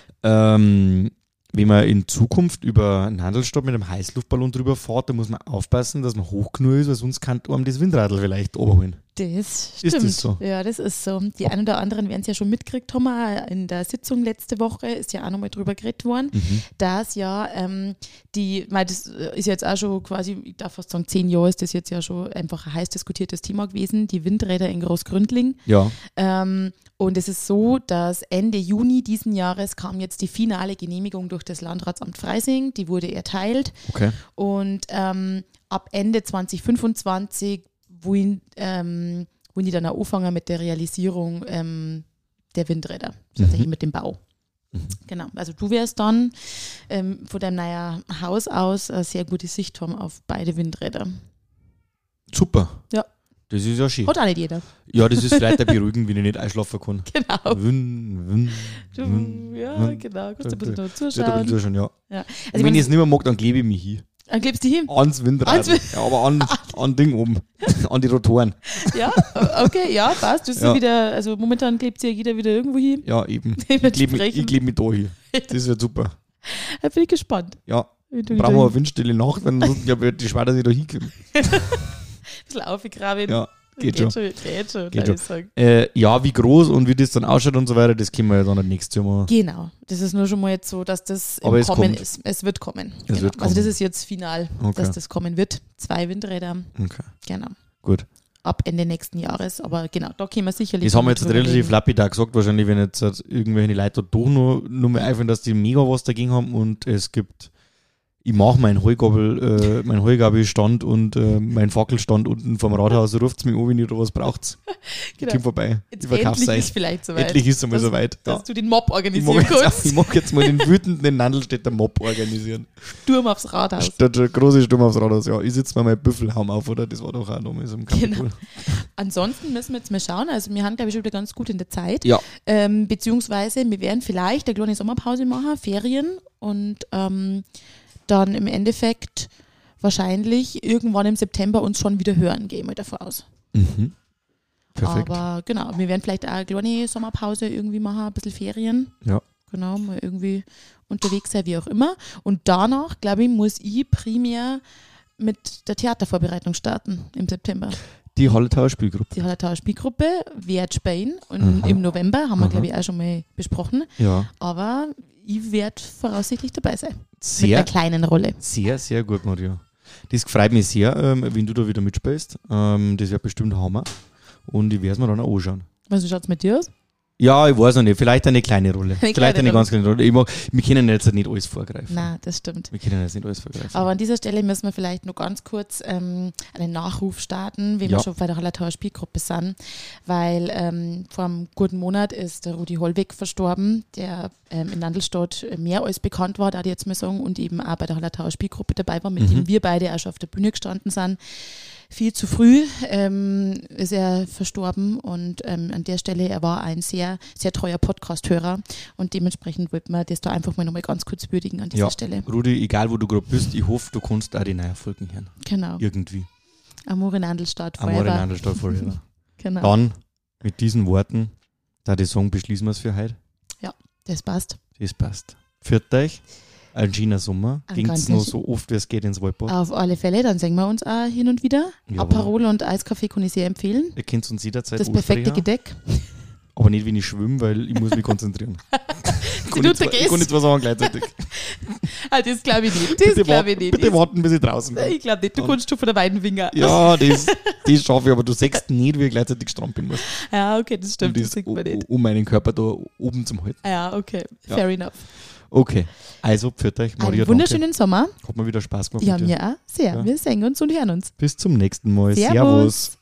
[SPEAKER 2] Wenn man in Zukunft über einen Handelsstopp mit einem Heißluftballon drüber fährt, da muss man aufpassen, dass man hoch genug ist, weil sonst kann einem das Windradl vielleicht oberholen.
[SPEAKER 3] Das
[SPEAKER 2] Ist
[SPEAKER 3] stimmt.
[SPEAKER 2] das so?
[SPEAKER 3] Ja, das ist so. Die einen oder anderen werden es ja schon mitgekriegt haben. Auch in der Sitzung letzte Woche ist ja auch nochmal drüber geredet worden, dass ja weil das ist jetzt auch schon quasi, ich darf fast sagen, 10 Jahre ist das jetzt ja schon einfach ein heiß diskutiertes Thema gewesen, die Windräder in Großgründling.
[SPEAKER 2] Ja.
[SPEAKER 3] Und es ist so, dass Ende Juni diesen Jahres kam jetzt die finale Genehmigung durch das Landratsamt Freising, die wurde erteilt.
[SPEAKER 2] Okay.
[SPEAKER 3] Und ab Ende 2025 wollen die dann auch anfangen mit der Realisierung der Windräder, tatsächlich mit dem Bau. Genau, also du wirst dann von deinem neuen Haus aus eine sehr gute Sicht haben auf beide Windräder.
[SPEAKER 2] Super.
[SPEAKER 3] Ja.
[SPEAKER 2] Das ist ja schön.
[SPEAKER 3] Hat auch nicht jeder.
[SPEAKER 2] Ja, das ist vielleicht auch beruhigend, wenn ich nicht einschlafen kann.
[SPEAKER 3] Genau. Ja,
[SPEAKER 2] Win.
[SPEAKER 3] genau. Kannst du ein bisschen noch
[SPEAKER 2] Ja, da
[SPEAKER 3] zuschauen.
[SPEAKER 2] bin ich schon, ja.
[SPEAKER 3] Ja.
[SPEAKER 2] Und
[SPEAKER 3] Also
[SPEAKER 2] wenn ich es nicht mehr mag, dann klebe ich mich hin.
[SPEAKER 3] dann klebst du hin.
[SPEAKER 2] Ans Windrad.
[SPEAKER 3] Ans Wind-
[SPEAKER 2] Ja, aber an Ding oben. An die Rotoren.
[SPEAKER 3] Ja, okay, ja, passt. Das ist
[SPEAKER 2] Ja.
[SPEAKER 3] wieder, also momentan klebt sich ja jeder wieder irgendwo hin.
[SPEAKER 2] Ja, eben. Ich
[SPEAKER 3] Dementsprechend
[SPEAKER 2] klebe mich da hin. Das wird super.
[SPEAKER 3] Da bin ich gespannt.
[SPEAKER 2] Ja,
[SPEAKER 3] Wie du
[SPEAKER 2] brauchen wir
[SPEAKER 3] wieder
[SPEAKER 2] eine windstille Nacht, weil ansonsten glaube ich, die Schweizer nicht da hinkommen.
[SPEAKER 3] ein bisschen aufgegraben.
[SPEAKER 2] Ja, geht schon.
[SPEAKER 3] Geht schon,
[SPEAKER 2] Geht
[SPEAKER 3] darf ich sagen.
[SPEAKER 2] Ja, wie groß und wie das dann ausschaut und so weiter, das können wir ja dann nächstes Jahr mal.
[SPEAKER 3] Genau, das ist nur schon mal jetzt so, dass das
[SPEAKER 2] Aber
[SPEAKER 3] im
[SPEAKER 2] es
[SPEAKER 3] Kommen
[SPEAKER 2] kommt.
[SPEAKER 3] ist. Es wird kommen.
[SPEAKER 2] Es
[SPEAKER 3] Genau.
[SPEAKER 2] wird kommen.
[SPEAKER 3] Also das ist jetzt final,
[SPEAKER 2] Okay.
[SPEAKER 3] dass das kommen wird. 2 Windräder,
[SPEAKER 2] Okay,
[SPEAKER 3] genau.
[SPEAKER 2] gut.
[SPEAKER 3] Ab Ende nächsten Jahres. Aber genau, da können wir sicherlich.
[SPEAKER 2] Das haben wir
[SPEAKER 3] noch
[SPEAKER 2] jetzt
[SPEAKER 3] drüber
[SPEAKER 2] relativ
[SPEAKER 3] reden.
[SPEAKER 2] lapidar gesagt, wahrscheinlich, wenn jetzt irgendwelche Leute da doch nur mehr einfallen, dass die mega was dagegen haben und es gibt ich mache meinen Heugabelstand und meinen Fackelstand unten vom Rathaus, ruft es mich an, wenn ihr da was braucht. Ich komme vorbei.
[SPEAKER 3] Jetzt
[SPEAKER 2] Ich verkauf's
[SPEAKER 3] endlich
[SPEAKER 2] euch.
[SPEAKER 3] ist vielleicht soweit.
[SPEAKER 2] Endlich ist es einmal soweit.
[SPEAKER 3] Dass
[SPEAKER 2] Ja.
[SPEAKER 3] du den Mob
[SPEAKER 2] Ich
[SPEAKER 3] organisieren kannst.
[SPEAKER 2] mag jetzt mal den wütenden Nandelstädter Mob organisieren.
[SPEAKER 3] Sturm aufs Rathaus.
[SPEAKER 2] Statt der große Sturm aufs Rathaus. Ja, ich sitze mal mein Büffelhaum auf, oder? Das war doch auch noch mal so im Kapitol.
[SPEAKER 3] Genau. Ansonsten müssen wir jetzt mal schauen. Also wir haben, glaube ich, schon wieder ganz gut in der Zeit.
[SPEAKER 2] Ja.
[SPEAKER 3] Beziehungsweise wir werden vielleicht eine kleine Sommerpause machen, Ferien und dann im Endeffekt wahrscheinlich irgendwann im September uns schon wieder hören, gehe ich mal davon aus.
[SPEAKER 2] Mhm. Perfekt.
[SPEAKER 3] Aber genau, wir werden vielleicht auch eine kleine Sommerpause irgendwie machen, ein bisschen Ferien.
[SPEAKER 2] Ja.
[SPEAKER 3] Genau, mal irgendwie unterwegs sein, wie auch immer. Und danach, glaube ich, muss ich primär mit der Theatervorbereitung starten im September.
[SPEAKER 2] Die Hallertauer Spielgruppe.
[SPEAKER 3] Die Hallertauer Spielgruppe wird spielen und im November, haben wir, glaube ich, auch schon mal besprochen.
[SPEAKER 2] Ja.
[SPEAKER 3] Aber ich werde voraussichtlich dabei sein. Mit
[SPEAKER 2] Sehr,
[SPEAKER 3] einer kleinen Rolle.
[SPEAKER 2] sehr, sehr gut, Maria. Das freut mich sehr, wenn du da wieder mitspielst. Das wird bestimmt Hammer. Und ich werde es mir dann auch anschauen.
[SPEAKER 3] Also schaut es mit dir aus?
[SPEAKER 2] Ja, ich weiß noch nicht. Vielleicht eine kleine Rolle.
[SPEAKER 3] Eine
[SPEAKER 2] Vielleicht
[SPEAKER 3] kleine
[SPEAKER 2] eine ganz kleine Rolle. Wir können jetzt nicht alles vorgreifen.
[SPEAKER 3] Nein, das stimmt.
[SPEAKER 2] Wir können jetzt nicht alles vorgreifen.
[SPEAKER 3] Aber an dieser Stelle müssen wir vielleicht noch ganz kurz einen Nachruf starten, wenn
[SPEAKER 2] Ja.
[SPEAKER 3] wir schon bei der Hallertauer Spielgruppe sind, weil vor einem guten Monat ist der Rudi Hollweg verstorben, der in Nandelstadt mehr als bekannt war, da die jetzt mal sagen, und eben auch bei der Hallertauer Spielgruppe dabei war, mit dem wir beide auch schon auf der Bühne gestanden sind. Viel zu früh ist er verstorben und an der Stelle, er war ein sehr, sehr treuer Podcast-Hörer und dementsprechend wollten wir das da einfach mal nochmal ganz kurz würdigen an dieser
[SPEAKER 2] Ja,
[SPEAKER 3] Stelle.
[SPEAKER 2] Rudi, egal wo du gerade bist, ich hoffe, du kannst auch die neuen Folgen hören.
[SPEAKER 3] Genau.
[SPEAKER 2] Irgendwie.
[SPEAKER 3] Amore in Andelstadt,
[SPEAKER 2] Amore in
[SPEAKER 3] forever.
[SPEAKER 2] Andelstadt forever.
[SPEAKER 3] Genau,
[SPEAKER 2] Dann, mit diesen Worten, da die Song beschließen wir es für heute.
[SPEAKER 3] das passt.
[SPEAKER 2] Das passt. Führt euch. Ein schöner Sommer.
[SPEAKER 3] Ein
[SPEAKER 2] Ging's
[SPEAKER 3] ganz
[SPEAKER 2] noch
[SPEAKER 3] schön-
[SPEAKER 2] so oft, wie es geht, ins Waldbad.
[SPEAKER 3] Auf alle Fälle, dann singen wir uns auch hin und wieder.
[SPEAKER 2] Jawohl.
[SPEAKER 3] Aperol und Eiskaffee kann ich sehr empfehlen.
[SPEAKER 2] Ihr könnt uns jederzeit
[SPEAKER 3] Das perfekte
[SPEAKER 2] ansprechen,
[SPEAKER 3] Gedeck.
[SPEAKER 2] aber nicht, wenn ich schwimme, weil ich muss mich konzentrieren. Ich
[SPEAKER 3] Du
[SPEAKER 2] kann
[SPEAKER 3] untergehst.
[SPEAKER 2] nicht zwei Sachen gleichzeitig.
[SPEAKER 3] Ah, das glaube ich nicht. Das glaube ich nicht.
[SPEAKER 2] Bitte warten, bis ich draußen bin.
[SPEAKER 3] Ich glaube nicht, du kannst schon von der Weidenfinger.
[SPEAKER 2] Ja, das schaffe ich, aber du siehst nicht, wie ich gleichzeitig strampeln muss.
[SPEAKER 3] Ja, okay, das stimmt,
[SPEAKER 2] Um
[SPEAKER 3] das sieht man nicht.
[SPEAKER 2] um meinen Körper da oben zum Halten.
[SPEAKER 3] Ja, okay,
[SPEAKER 2] Ja.
[SPEAKER 3] fair enough.
[SPEAKER 2] Okay, also pfiat euch, Maria,
[SPEAKER 3] Einen wunderschönen Sommer.
[SPEAKER 2] danke. Hat mir wieder Spaß gemacht
[SPEAKER 3] Ja,
[SPEAKER 2] mit dir.
[SPEAKER 3] mir auch. Sehr.
[SPEAKER 2] Ja.
[SPEAKER 3] Wir sehen uns und hören uns.
[SPEAKER 2] Bis zum nächsten Mal.
[SPEAKER 3] Servus.
[SPEAKER 2] Servus.